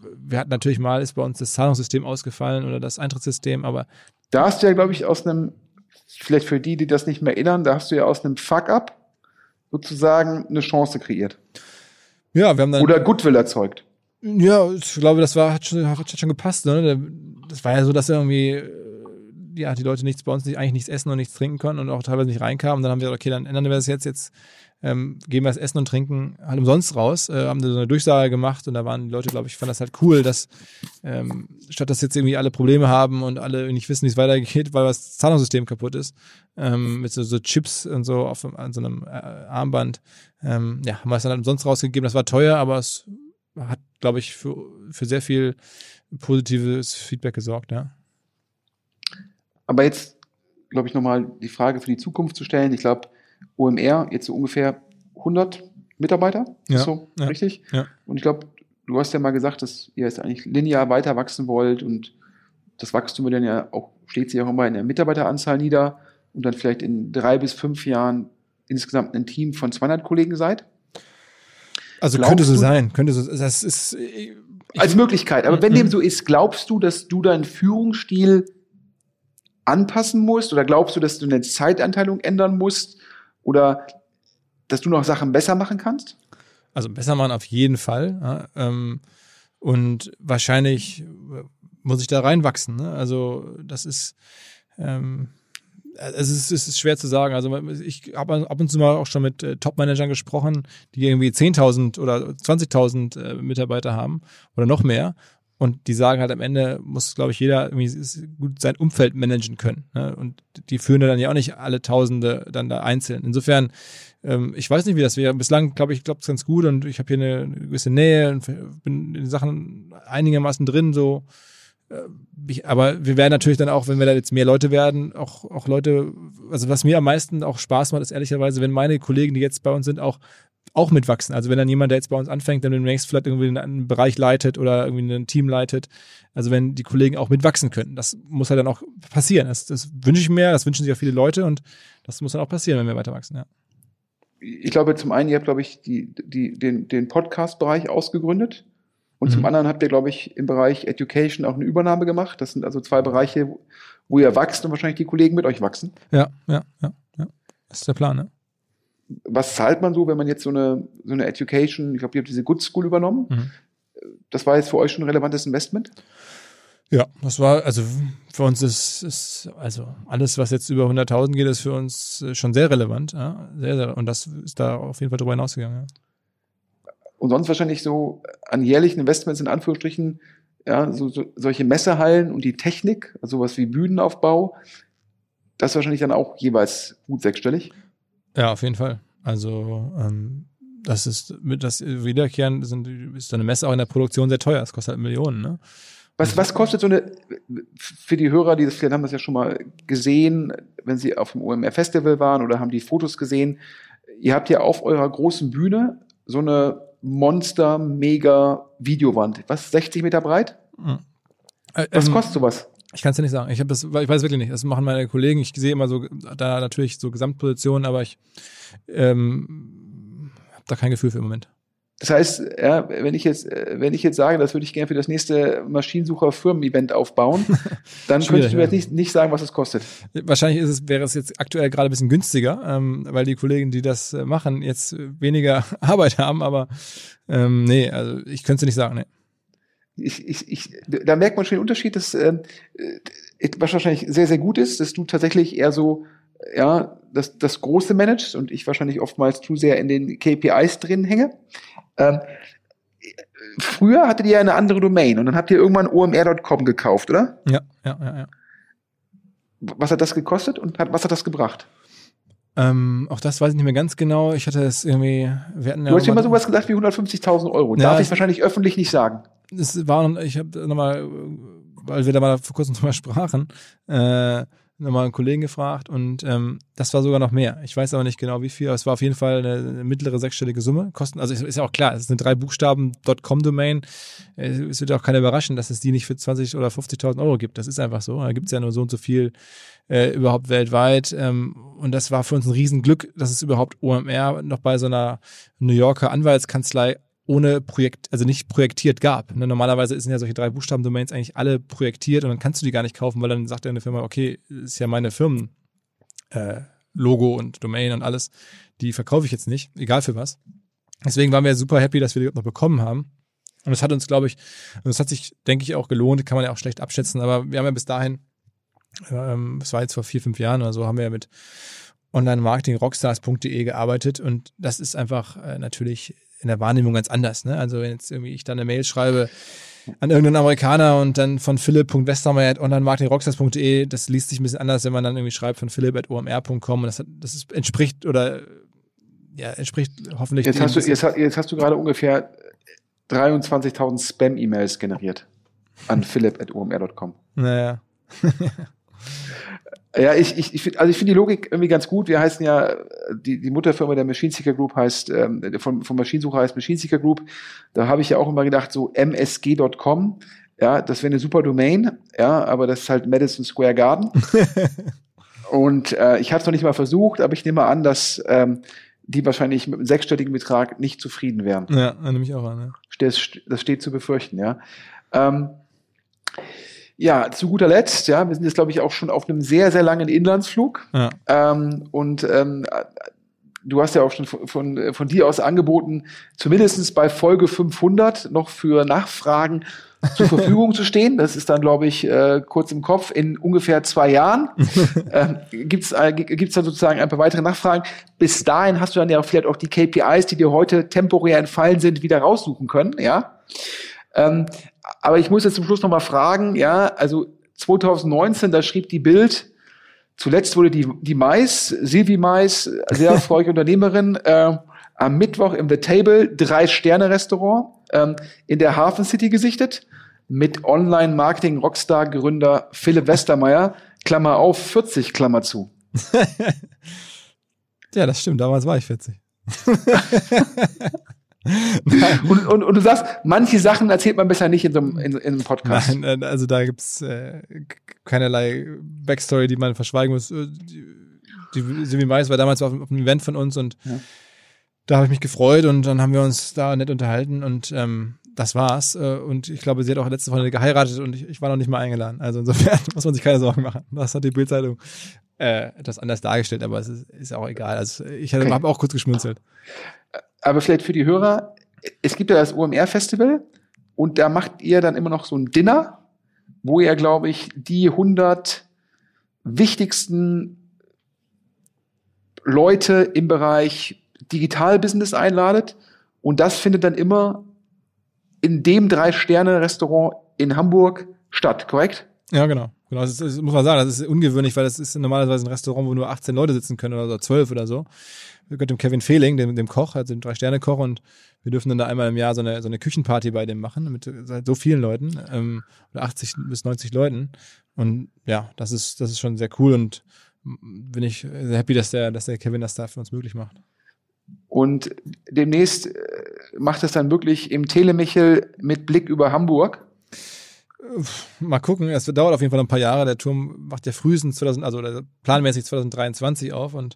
wir hatten natürlich mal, ist bei uns das Zahlungssystem ausgefallen oder das Eintrittssystem, aber Da hast du ja, glaube ich, vielleicht für die das nicht mehr erinnern, da hast du ja aus einem Fuck-up sozusagen eine Chance kreiert. ja, wir haben dann... Oder Goodwill erzeugt. Ja, ich glaube, hat schon gepasst. Ne? Das war ja so, dass irgendwie die Leute bei uns eigentlich nichts essen und nichts trinken können und auch teilweise nicht reinkamen. Und dann haben wir gesagt, okay, dann ändern wir das jetzt geben wir das Essen und Trinken halt umsonst raus. Haben da so eine Durchsage gemacht und da waren die Leute, glaube ich, fanden das halt cool, dass statt dass jetzt irgendwie alle Probleme haben und alle nicht wissen, wie es weitergeht, weil das Zahlungssystem kaputt ist, mit so Chips und so an so einem Armband, haben wir es dann halt umsonst rausgegeben. Das war teuer, aber es hat, glaube ich, für sehr viel positives Feedback gesorgt, ja. Aber jetzt, glaube ich, nochmal die Frage für die Zukunft zu stellen. Ich glaube, OMR, jetzt so ungefähr 100 Mitarbeiter, Ja, ist so, ja, richtig? ja. Und ich glaube, du hast ja mal gesagt, dass ihr jetzt eigentlich linear weiter wachsen wollt und das Wachstum wird dann ja auch, schlägt sich auch immer in der Mitarbeiteranzahl nieder und dann vielleicht in 3 bis 5 Jahren insgesamt ein Team von 200 Kollegen seid? Also Glaubst könnte so du- sein, das ist... Als Möglichkeit. Aber wenn dem so ist, glaubst du, dass du deinen Führungsstil anpassen musst? Oder glaubst du, dass du eine Zeitanteilung ändern musst? Oder dass du noch Sachen besser machen kannst? Also besser machen auf jeden Fall. Ja, und wahrscheinlich muss ich da reinwachsen. Ne? Also das ist, es ist schwer zu sagen. Also ich habe ab und zu mal auch schon mit Top-Managern gesprochen, die irgendwie 10.000 oder 20.000 Mitarbeiter haben oder noch mehr. Und die sagen halt, am Ende muss, glaube ich, jeder irgendwie gut sein Umfeld managen können. Ne? Und die führen dann ja auch nicht alle Tausende dann da einzeln. Insofern, ich weiß nicht, wie das wäre. Bislang, glaube ich, klappt es ganz gut und ich habe hier eine gewisse Nähe und bin in den Sachen einigermaßen drin. So. Aber wir werden natürlich dann auch, wenn wir da jetzt mehr Leute werden, auch Leute, also was mir am meisten auch Spaß macht, ist ehrlicherweise, wenn meine Kollegen, die jetzt bei uns sind, auch mitwachsen. Also wenn dann jemand, der jetzt bei uns anfängt, dann demnächst vielleicht irgendwie einen Bereich leitet oder irgendwie ein Team leitet. Also wenn die Kollegen auch mitwachsen können. Das muss halt dann auch passieren. Das wünsche ich mir, das wünschen sich auch viele Leute und das muss dann auch passieren, wenn wir weiter wachsen, ja. Ich glaube, zum einen, ihr habt, glaube ich, den Podcast-Bereich ausgegründet. Und zum anderen habt ihr, glaube ich, im Bereich Education auch eine Übernahme gemacht. Das sind also 2 Bereiche, wo ihr wächst und wahrscheinlich die Kollegen mit euch wachsen. Ja. Das ist der Plan, ne? Was zahlt man so, wenn man jetzt so eine Education, ich glaube, ihr habt diese Good School übernommen. Das war jetzt für euch schon ein relevantes Investment? Ja, das war, also für uns ist also alles, was jetzt über 100.000 geht, ist für uns schon sehr relevant. Ja? Sehr, sehr, und das ist da auf jeden Fall drüber hinausgegangen. Ja. Und sonst wahrscheinlich so an jährlichen Investments in Anführungsstrichen, ja, solche Messehallen und die Technik, also sowas wie Bühnenaufbau, das ist wahrscheinlich dann auch jeweils gut 6-stellig. Ja, auf jeden Fall. Also das ist mit das Wiederkehren ist so eine Messe auch in der Produktion sehr teuer. Es kostet halt Millionen, ne? Was kostet so eine, für die Hörer, die das vielleicht haben das ja schon mal gesehen, wenn sie auf dem OMR Festival waren oder haben die Fotos gesehen, ihr habt ja auf eurer großen Bühne so eine Monster-Mega-Videowand. Was, 60 Meter breit? Was kostet sowas? Ich kann es dir nicht sagen. Ich weiß wirklich nicht. Das machen meine Kollegen. Ich sehe immer so da natürlich so Gesamtpositionen, aber ich habe da kein Gefühl für im Moment. Das heißt, ja, wenn ich jetzt sage, das würde ich gerne für das nächste Maschinensucher-Firmen-Event aufbauen, dann könntest du mir jetzt nicht sagen, was es kostet. Wahrscheinlich wäre es jetzt aktuell gerade ein bisschen günstiger, weil die Kollegen, die das machen, jetzt weniger Arbeit haben, aber nee, also ich könnte es dir nicht sagen, nee. Da merkt man schon den Unterschied, dass was wahrscheinlich sehr, sehr gut ist, dass du tatsächlich eher so, ja, das Große managst und ich wahrscheinlich oftmals zu sehr in den KPIs drin hänge. Früher hattet ihr ja eine andere Domain und dann habt ihr irgendwann omr.com gekauft, oder? Ja. Was hat das gekostet und was hat das gebracht? Auch das weiß ich nicht mehr ganz genau. Ich hatte es irgendwie, Du hast ja mal sowas gesagt wie 150.000 Euro. Ja, darf ich wahrscheinlich öffentlich nicht sagen. Ich habe nochmal, weil wir da mal vor kurzem drüber sprachen, nochmal einen Kollegen gefragt und das war sogar noch mehr. Ich weiß aber nicht genau wie viel, aber es war auf jeden Fall eine mittlere 6-stellige Summe. Also ist ja auch klar, es ist eine 3-Buchstaben.com-Domain. Es wird auch keiner überraschen, dass es die nicht für 20.000 oder 50.000 Euro gibt. Das ist einfach so. Da gibt es ja nur so und so viel überhaupt weltweit. Und das war für uns ein Riesenglück, dass es überhaupt OMR noch bei so einer New Yorker Anwaltskanzlei ohne Projekt, also nicht projektiert gab. Ne? Normalerweise sind ja solche 3-Buchstaben-Domains eigentlich alle projektiert und dann kannst du die gar nicht kaufen, weil dann sagt ja eine Firma, okay, ist ja meine Firmen Logo und Domain und alles, die verkaufe ich jetzt nicht, egal für was. Deswegen waren wir super happy, dass wir die noch bekommen haben. Und das hat uns, glaube ich, das hat sich, denke ich, auch gelohnt, kann man ja auch schlecht abschätzen, aber wir haben ja bis dahin, das war jetzt vor 4-5 Jahren oder so, haben wir ja mit Online-Marketing-Rockstars.de gearbeitet und das ist einfach natürlich in der Wahrnehmung ganz anders. Ne? Also wenn jetzt irgendwie ich dann eine Mail schreibe an irgendeinen Amerikaner und dann von philipp.westermeier@onlinemarketingrockstars.de, das liest sich ein bisschen anders, wenn man dann irgendwie schreibt von philipp@omr.com und das entspricht hoffentlich. Jetzt hast du gerade ungefähr 23.000 Spam-E-Mails generiert an philipp@omr.com. Naja. Ja, ich finde die Logik irgendwie ganz gut. Wir heißen ja, die Mutterfirma der Machine Seeker Group heißt, vom Maschinensucher heißt Machine Seeker Group. Da habe ich ja auch immer gedacht, so msg.com, ja, das wäre eine super Domain, ja, aber das ist halt Madison Square Garden. Und ich habe es noch nicht mal versucht, aber ich nehme an, dass die wahrscheinlich mit einem 6-stelligen Betrag nicht zufrieden wären. Ja, nehme ich auch an. Ja. Das steht zu befürchten, ja. Ja, zu guter Letzt, ja, wir sind jetzt, glaube ich, auch schon auf einem sehr, sehr langen Inlandsflug. Ja. Du hast ja auch schon von dir aus angeboten, zumindest bei Folge 500 noch für Nachfragen zur Verfügung zu stehen. Das ist dann, glaube ich, kurz im Kopf, in ungefähr 2 Jahren. Gibt's dann sozusagen ein paar weitere Nachfragen. Bis dahin hast du dann ja vielleicht auch die KPIs, die dir heute temporär entfallen sind, wieder raussuchen können, ja. Aber ich muss jetzt zum Schluss noch mal fragen, ja, also 2019, da schrieb die Bild, zuletzt wurde die Mais, Silvi Mais, sehr erfolgreiche Unternehmerin, am Mittwoch im The Table 3-Sterne-Restaurant in der Hafen City gesichtet mit Online-Marketing-Rockstar-Gründer Philipp Westermeier, Klammer auf, 40, Klammer zu. Ja, das stimmt, damals war ich 40. und du sagst, manche Sachen erzählt man besser nicht in einem Podcast. Nein, also da gibt's keinerlei Backstory, die man verschweigen muss. Die Silvi Mais war damals auf einem Event von uns und da habe ich mich gefreut und dann haben wir uns da nett unterhalten und das war's. Und ich glaube, sie hat auch letzte Woche geheiratet und ich war noch nicht mal eingeladen. Also insofern muss man sich keine Sorgen machen. Das hat die Bild-Zeitung etwas anders dargestellt, aber es ist auch egal. Also ich habe auch kurz geschmunzelt. Aber vielleicht für die Hörer, es gibt ja das OMR-Festival und da macht ihr dann immer noch so ein Dinner, wo ihr, glaube ich, die 100 wichtigsten Leute im Bereich Digital-Business einladet und das findet dann immer in dem 3-Sterne-Restaurant in Hamburg statt, korrekt? Ja, genau. Das muss man sagen, das ist ungewöhnlich, weil das ist normalerweise ein Restaurant, wo nur 18 Leute sitzen können oder so, 12 oder so. Wir gehört dem Kevin Fehling, dem Koch, also dem 3-Sterne-Koch und wir dürfen dann da einmal im Jahr so eine Küchenparty bei dem machen mit so vielen Leuten, oder 80 bis 90 Leuten und ja, das ist schon sehr cool und bin ich sehr happy, dass der Kevin das da für uns möglich macht. Und demnächst macht es dann wirklich im Telemichel mit Blick über Hamburg. Mal gucken, es dauert auf jeden Fall noch ein paar Jahre. Der Turm macht ja frühestens planmäßig 2023 auf und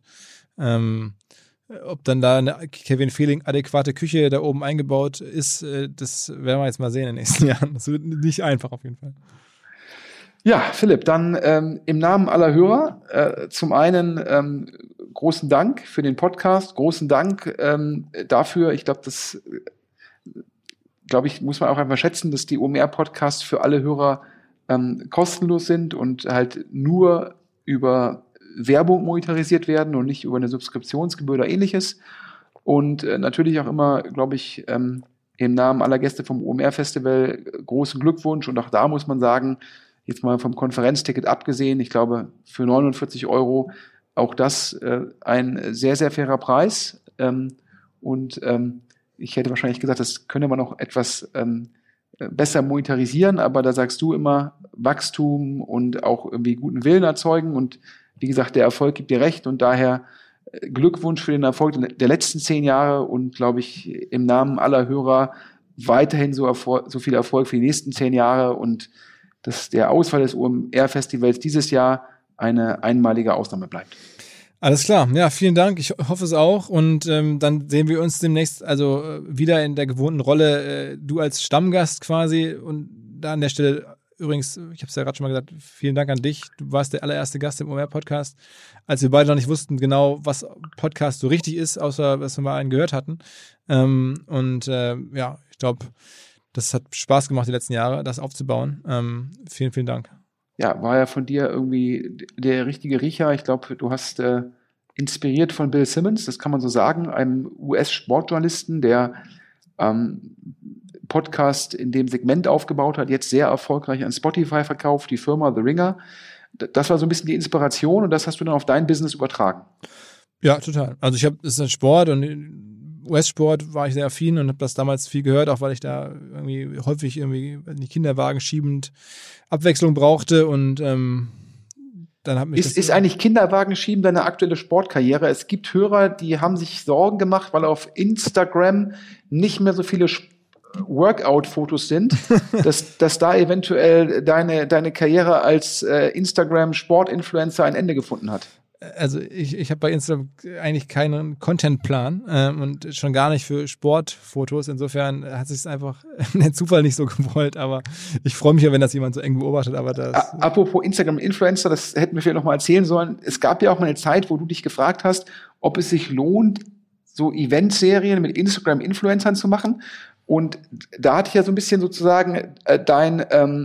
ob dann da eine Kevin Fehling adäquate Küche da oben eingebaut ist, das werden wir jetzt mal sehen in den nächsten Jahren. Das wird nicht einfach auf jeden Fall. Ja, Philipp, dann im Namen aller Hörer zum einen großen Dank für den Podcast, großen Dank dafür. Ich glaube, muss man auch einfach schätzen, dass die OMR-Podcasts für alle Hörer kostenlos sind und halt nur über Werbung monetarisiert werden und nicht über eine Subskriptionsgebühr oder ähnliches. Und natürlich auch immer, glaube ich, im Namen aller Gäste vom OMR-Festival großen Glückwunsch. Und auch da muss man sagen, jetzt mal vom Konferenzticket abgesehen, ich glaube, für 49 € auch das ein sehr, sehr fairer Preis. Ich hätte wahrscheinlich gesagt, das könnte man noch etwas besser monetarisieren, aber da sagst du immer Wachstum und auch irgendwie guten Willen erzeugen und wie gesagt, der Erfolg gibt dir recht und daher Glückwunsch für den Erfolg der letzten 10 Jahre und glaube ich im Namen aller Hörer weiterhin so viel Erfolg für die nächsten 10 Jahre und dass der Ausfall des OMR-Festivals dieses Jahr eine einmalige Ausnahme bleibt. Alles klar. Ja, vielen Dank. Ich hoffe es auch. Und dann sehen wir uns demnächst wieder in der gewohnten Rolle. Du als Stammgast quasi. Und da an der Stelle übrigens, ich habe es ja gerade schon mal gesagt, vielen Dank an dich. Du warst der allererste Gast im OMR-Podcast, als wir beide noch nicht wussten genau, was Podcast so richtig ist, außer was wir mal einen gehört hatten. Ich glaube, das hat Spaß gemacht die letzten Jahre, das aufzubauen. Vielen, vielen Dank. Ja, war ja von dir irgendwie der richtige Riecher. Ich glaube, du hast inspiriert von Bill Simmons, das kann man so sagen, einem US-Sportjournalisten, der Podcast in dem Segment aufgebaut hat, jetzt sehr erfolgreich an Spotify verkauft, die Firma The Ringer. Das war so ein bisschen die Inspiration und das hast du dann auf dein Business übertragen. Ja, total. Also es ist ein Sport und US-Sport war ich sehr affin und habe das damals viel gehört, auch weil ich da irgendwie häufig irgendwie in die Kinderwagen schiebend Abwechslung brauchte und dann hat mich ist eigentlich Kinderwagen schieben deine aktuelle Sportkarriere? Es gibt Hörer, die haben sich Sorgen gemacht, weil auf Instagram nicht mehr so viele Workout-Fotos sind, dass da eventuell deine Karriere als Instagram-Sport-Influencer ein Ende gefunden hat. Also ich habe bei Instagram eigentlich keinen Contentplan und schon gar nicht für Sportfotos. Insofern hat sich es einfach der Zufall nicht so gewollt, aber ich freue mich ja, wenn das jemand so eng beobachtet. Aber das apropos Instagram-Influencer, das hätten wir vielleicht noch mal erzählen sollen. Es gab ja auch mal eine Zeit, wo du dich gefragt hast, ob es sich lohnt, so Eventserien mit Instagram-Influencern zu machen. Und da hatte ich ja so ein bisschen sozusagen dein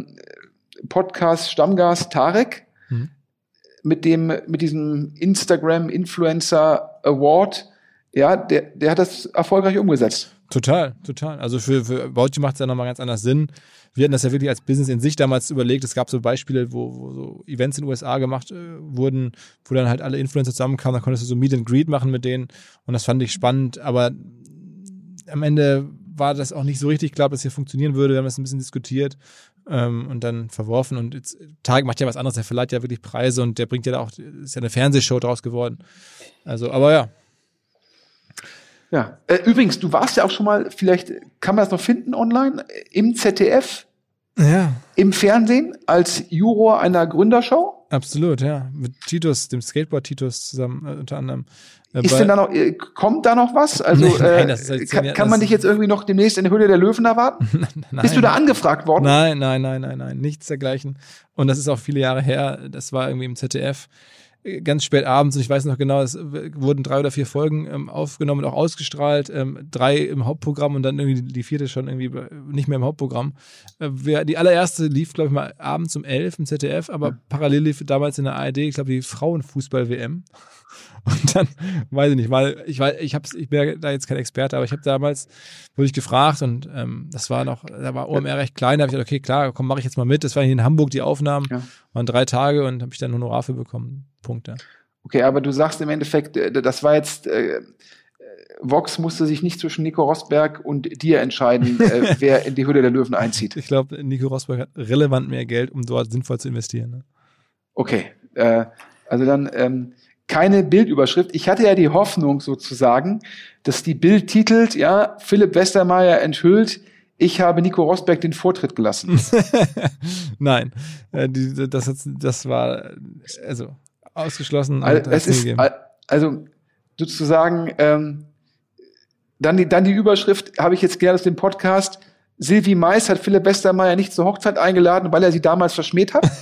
Podcast-Stammgast Tarek mit diesem Instagram-Influencer Award, ja, der hat das erfolgreich umgesetzt. Total. Also für Bauti macht es ja nochmal ganz anders Sinn. Wir hatten das ja wirklich als Business in sich damals überlegt. Es gab so Beispiele, wo so Events in den USA gemacht wurden, wo dann halt alle Influencer zusammenkamen. Da konntest du so Meet and Greet machen mit denen. Und das fand ich spannend. Aber am Ende war das auch nicht so richtig klar, dass hier funktionieren würde. Wir haben das ein bisschen diskutiert und dann verworfen. Und jetzt, Tarek macht ja was anderes. Der verleiht ja wirklich Preise und der bringt ja da auch, ist ja eine Fernsehshow draus geworden. Also, aber ja. Ja, übrigens, du warst ja auch schon mal, vielleicht kann man das noch finden online, im ZDF, ja, im Fernsehen als Juror einer Gründershow. Absolut, ja. Mit Titus, dem Skateboard-Titus zusammen unter anderem. Ist denn da noch, kommt da noch was? Also nein, das ist halt kann man dich jetzt irgendwie noch demnächst in der Höhle der Löwen erwarten? Nein. Bist du da angefragt worden? Nein, nichts dergleichen. Und das ist auch viele Jahre her. Das war irgendwie im ZDF. Ganz spät abends, und ich weiß noch genau, es wurden 3 oder 4 Folgen aufgenommen und auch ausgestrahlt, 3 im Hauptprogramm und dann irgendwie die 4. schon irgendwie nicht mehr im Hauptprogramm. Die allererste lief, glaube ich, mal abends um 11 im ZDF, aber parallel lief damals in der ARD, ich glaube, die Frauenfußball-WM. Und dann, weiß ich nicht, weil ich bin da jetzt kein Experte, aber ich habe damals, wurde ich gefragt und das war noch, da war OMR recht klein, da habe ich gedacht, okay, klar, komm, mache ich jetzt mal mit. Das war hier in Hamburg, die Aufnahmen, waren 3 Tage und habe ich dann Honorar für bekommen. Punkt, ja. Okay, aber du sagst im Endeffekt, das war jetzt, Vox musste sich nicht zwischen Nico Rosberg und dir entscheiden, wer in die Höhle der Löwen einzieht. Ich glaube, Nico Rosberg hat relevant mehr Geld, um dort sinnvoll zu investieren. Ne? Okay, also dann keine Bildüberschrift. Ich hatte ja die Hoffnung sozusagen, dass die Bild titelt, ja, Philipp Westermeier enthüllt, ich habe Nico Rosberg den Vortritt gelassen. Nein, das war also ausgeschlossen. Also sozusagen dann die Überschrift habe ich jetzt gelernt aus dem Podcast. Sylvie Mais hat Philipp Westermeier nicht zur Hochzeit eingeladen, weil er sie damals verschmäht hat?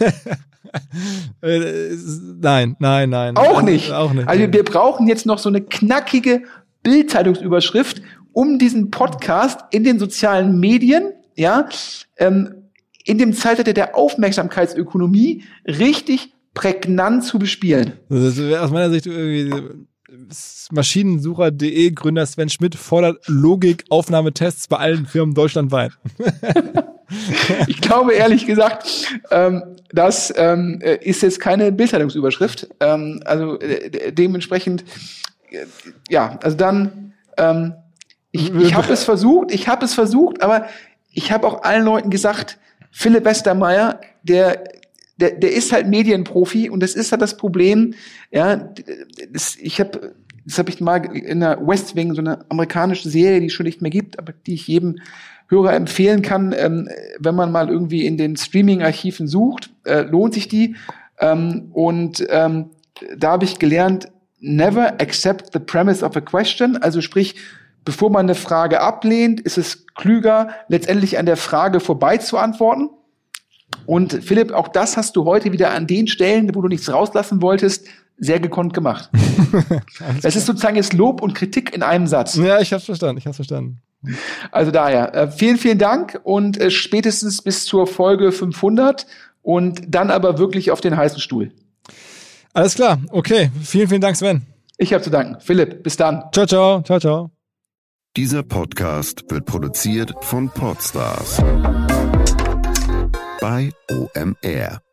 Nein. Auch nicht. Also wir brauchen jetzt noch so eine knackige Bild-Zeitungsüberschrift, um diesen Podcast in den sozialen Medien, ja, in dem Zeitalter der Aufmerksamkeitsökonomie richtig prägnant zu bespielen. Das wäre aus meiner Sicht irgendwie Maschinensucher.de Gründer Sven Schmidt fordert Logik-Aufnahmetests bei allen Firmen deutschlandweit. Ich glaube ehrlich gesagt, das ist jetzt keine Bildzeitungsüberschrift. Also dementsprechend, ja, also dann, ich habe es versucht, aber ich habe auch allen Leuten gesagt, Philipp Westermeier, der ist halt Medienprofi und das ist halt das Problem, ja, das habe ich mal in der West Wing, so eine amerikanische Serie, die es schon nicht mehr gibt, aber die ich jedem Hörer empfehlen kann, wenn man mal irgendwie in den Streaming-Archiven sucht, lohnt sich die. Da habe ich gelernt, never accept the premise of a question. Also sprich, bevor man eine Frage ablehnt, ist es klüger, letztendlich an der Frage vorbei zu antworten. Und Philipp, auch das hast du heute wieder an den Stellen, wo du nichts rauslassen wolltest, sehr gekonnt gemacht. Das ist sozusagen jetzt Lob und Kritik in einem Satz. Ja, ich hab's verstanden. Also daher, vielen, vielen Dank und spätestens bis zur Folge 500 und dann aber wirklich auf den heißen Stuhl. Alles klar, okay. Vielen, vielen Dank, Sven. Ich habe zu danken. Philipp, bis dann. Ciao, ciao. Ciao, ciao. Dieser Podcast wird produziert von Podstars bei OMR.